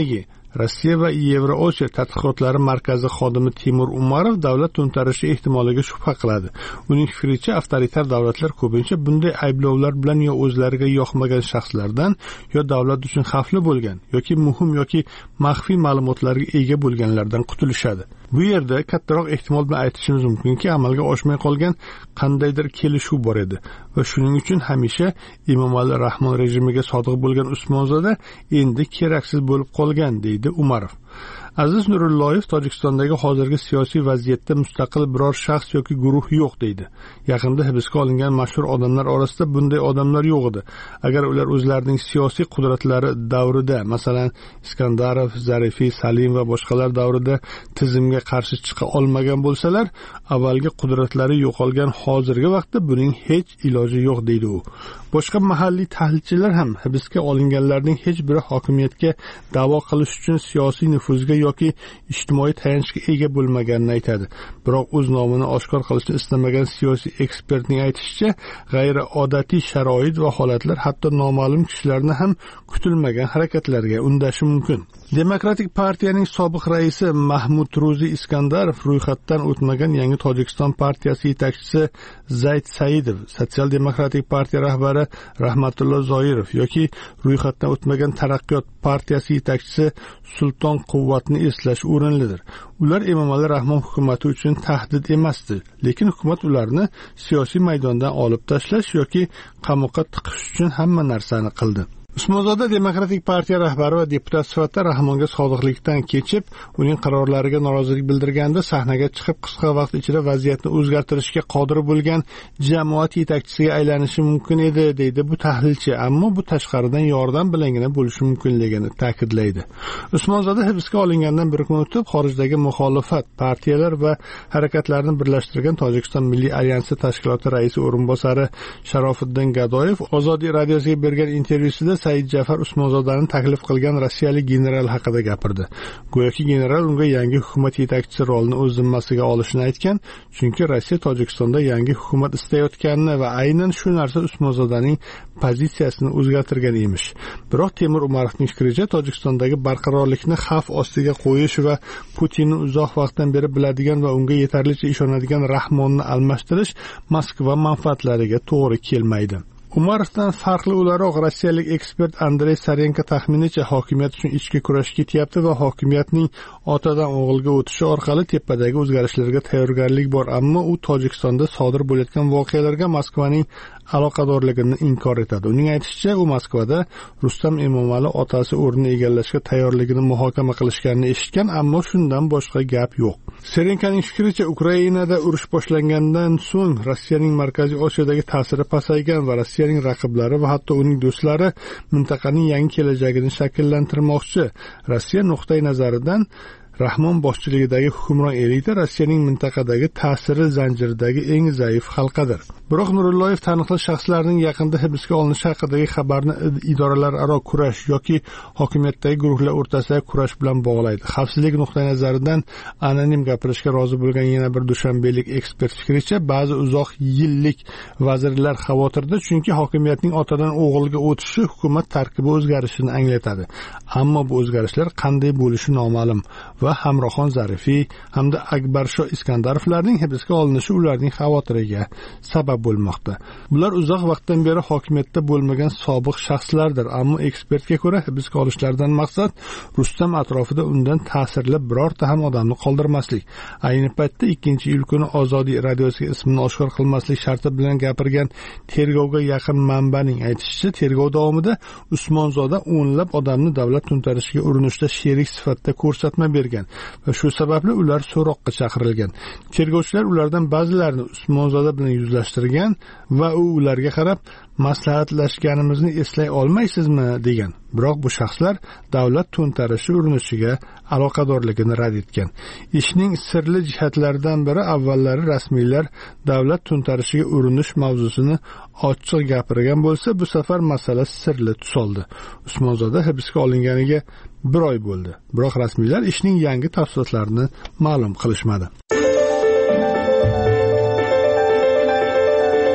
Rossiya va Yevroosiyo tadqiqotlari markazi xodimi Timur Umarov davlat to'ntarishi ehtimoliga shubha qiladi. Uning fikricha, avtoritar davlatlar ko'pincha bunday ayblovlar bilan yo o'zlariga yoqmagan shaxslardan, yo davlat uchun xavfli bo'lgan yoki muhim yoki maxfiy ma'lumotlarga ega bo'lganlardan qutulishadi. Bu yerda kattaroq ehtimol bilan aytishimiz mumkinki, amalga oshmay qolgan qandaydir kelishuv bor edi va shuning uchun hamisha Emomali Rahmon rejimiga sodiq bo'lgan Usmonzoda endi keraksiz bo'lib qolgan, deydi Umarov. Aziz Nurulloyev Tojikistondagi hozirgi siyosiy vaziyatda mustaqil biror shaxs yoki guruh yo'q, deydi. Yaqinda hibsga olingan mashhur odamlar orasida bunday odamlar yo'q edi. Agar ular o'zlarining siyosiy qudratlari davrida, masalan, Iskandarov, Zarifiy, Salim va boshqalar davrida tizimga qarshi chiqa olmagan bo'lsalar, avvalgi qudratlari yo'qolgan hozirgi vaqtda buning hech iloji yo'q, deydi u. Boshqa mahalliy tahlilchilar ham hibsga olinganlarning hech biri hokimiyatga da'vo qilish uchun siyosiy nufuzga yoki ijtimoiy tayanchga ega bo'lmaganini aytadi. Biroq o'z nomini oshkor qilishni istamagan siyosiy ekspertning aytishicha, g'ayriodatiy sharoit va holatlar hatto noma'lum kishilarni ham kutilmagan harakatlarga undashi mumkin. Demokratik partiyaning sobiq raisi Mahmud Ruzi Iskandarov ro'yxatdan o'tmagan yangi Tojikiston partiyasi yetakchisi Zayd Saidov, Sotsial demokratik partiya rahbari Rahmatullo Zoirov yoki ro'yxatdan o'tmagan Taraqqiyot partiyasi yetakchisi Sulton Quvvatni eslash o'rinlidir. Ular Emomali Rahmon hukumati uchun tahdid emasdi, lekin hukumat ularni siyosiy maydondan olib tashlash yoki qamoqqa tiqish uchun hamma narsani qildi. Usmonzoda Demokratik partiya rahbari va deputat sifatida Rahmonga sodiqlikdan kechib, uning qarorlariga norozilik bildirganda sahnaga chiqib qisqa vaqt ichida vaziyatni o'zgartirishga qodir bo'lgan jamoat yetakchisiga aylanishi mumkin edi, deydi bu tahlilchi, ammo bu tashqaridan yordam bilangina bo'lishi mumkinligini ta'kidlaydi. Usmonzoda hibsga olingandan bir kun o'tib xorijdagi muxolifat partiyalar va harakatlarni birlashtirgan Tojikiston Milliy alyansi tashkiloti raisi o'rinbosari Sharofiddin Gadoyev Ozodiy radiosiga bergan intervyusida Said Jafar Usmonzodani taklif qilgan rossiyalik general haqida gapirdi. Go'yoki general unga yangi hukumat yetakchisi rolini o'z zimmasiga olishini aytgan, chunki Rossiya Tojikistonda yangi hukumat istayotganini va aynan shu narsa Usmonzodaning pozitsiyasini o'zgartirgan emish. Biroq Temur Umarovning fikricha, Tojikistondagi barqarorlikni xavf ostiga qo'yish va Putinni uzoq vaqtdan beri biladigan va unga yetarlicha ishonadigan Rahmonni almashtirish Moskva manfaatlariga to'g'ri kelmaydi. Umarovdan farqli o'laroq rossiyalik ekspert Andrey Sarenko taxminicha hokimiyat uchun ichki kurash ketyapti va hokimiyatning otadan o'g'ilga o'tishi orqali tepadagi o'zgarishlarga tayyorgarlik bor, ammo u Tojikistonda sodir bo'layotgan voqealarga Moskvaning aloqadorligini inkor etadi. Uning aytishicha, u Moskvada Rustam Emomali otasi o'rnini egallashga tayyorligini muhokama qilishganini eshitgan, ammo shundan boshqa gap yo'q. Serenkaning fikricha, Ukrainada urush boshlangandan so'ng Rossiyaning Markaziy Osiyodagi ta'siri pasaygan va Rossiyaning raqiblari va hatto uning do'stlari mintaqaning yangi kelajagini shakllantirmoqchi. Rossiya nuqtai nazaridan Rahmon boshchiligidagi hukmron elita Rossiyaning mintaqadagi ta'siri zanjiridagi eng zaif halqadir. Biroq Nurulloyev taniqli shaxslarning yaqinda hibsga olinishi haqidagi xabarni idoralararo kurash yoki hokimiyatdagi guruhlar o'rtasidagi kurash bilan bog'laydi. Xavfsizlik nuqtai nazaridan anonim gapirishga rozi bo'lgan yana bir dushanbelik ekspert fikricha, ba'zi uzoq yillik vazirlar xavotirda, chunki hokimiyatning otadan o'g'ilga o'tishi hukumat tarkibi o'zgarishini anglatadi. Ammo bu o'zgarishlar qanday bo'lishi noma'lum va Hamroxon Zarifiy hamda Akbarsho Iskandarovlarning hibsga olinishi ularning xavotiriga sabab bo'lmoqda. Bular uzoq vaqtdan beri hokimiyatda bo'lmagan sobiq shaxslardir, ammo ekspertga ko'ra hibsga olishlardan maqsad Rustam atrofida undan ta'sirli birorta ham odamni qoldirmaslik. Ayni paytda 2-iyul kuni Ozodiy radiosiga ismini oshkor qilmaslik sharti bilan gapirgan tergovga yaqin manbaning aytishicha, tergov davomida Usmonzoda o'nlab odamni davlat to'ntarishiga urinishda sherik sifatida ko'rsatma bergan va shu sababli ular so'roqqa chaqirilgan. Tergovchilar ulardan ba'zilarini Usmonzoda bilan yuzlashtirgan va u ularga qarab, maslahatlashganimizni eslay olmaysizmi degan. Biroq bu shaxslar davlat to'ntarishi urinishiga aloqadorligini rad etgan. Ishning sirli jihatlaridan biri, avvallari rasmiylar davlat to'ntarishiga urinish mavzusini ochiq gapirgan bo'lsa, bu safar masala sirli tus oldi. Usmonzoda hibsga olinganiga 1 oy bo'ldi. Biroq rasmiylar ishning yangi tafsilotlarini ma'lum qilishmadi.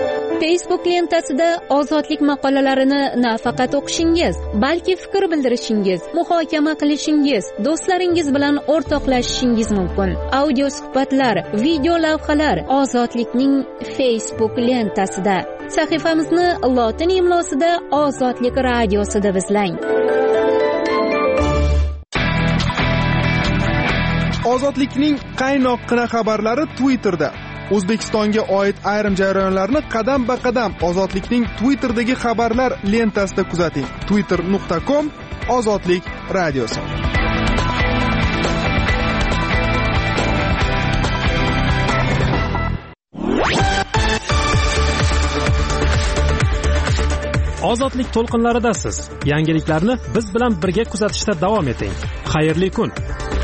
Facebook lentasida ozodlik maqolalarini nafaqat o'qishingiz, balki fikr bildirishingiz, muhokama qilishingiz, do'stlaringiz bilan o'rtoqlashishingiz mumkin. Audio suhbatlar, video lavhalar ozodlikning Facebook lentasida. Sahifamizni lotin imlosida Ozodlik radiosida izlang. Ozodlikning qaynoqqina xabarlari Twitterda. O'zbekistonga oid ayrim jarayonlarni qadam-ba-qadam Ozodlikning Twitterdagi xabarlar lentasida kuzating. twitter.com Ozodlik radiosi. Ozodlik to'lqinlaridasiz. Yangiliklarni biz bilan birga kuzatishda davom eting. Xayrli kun.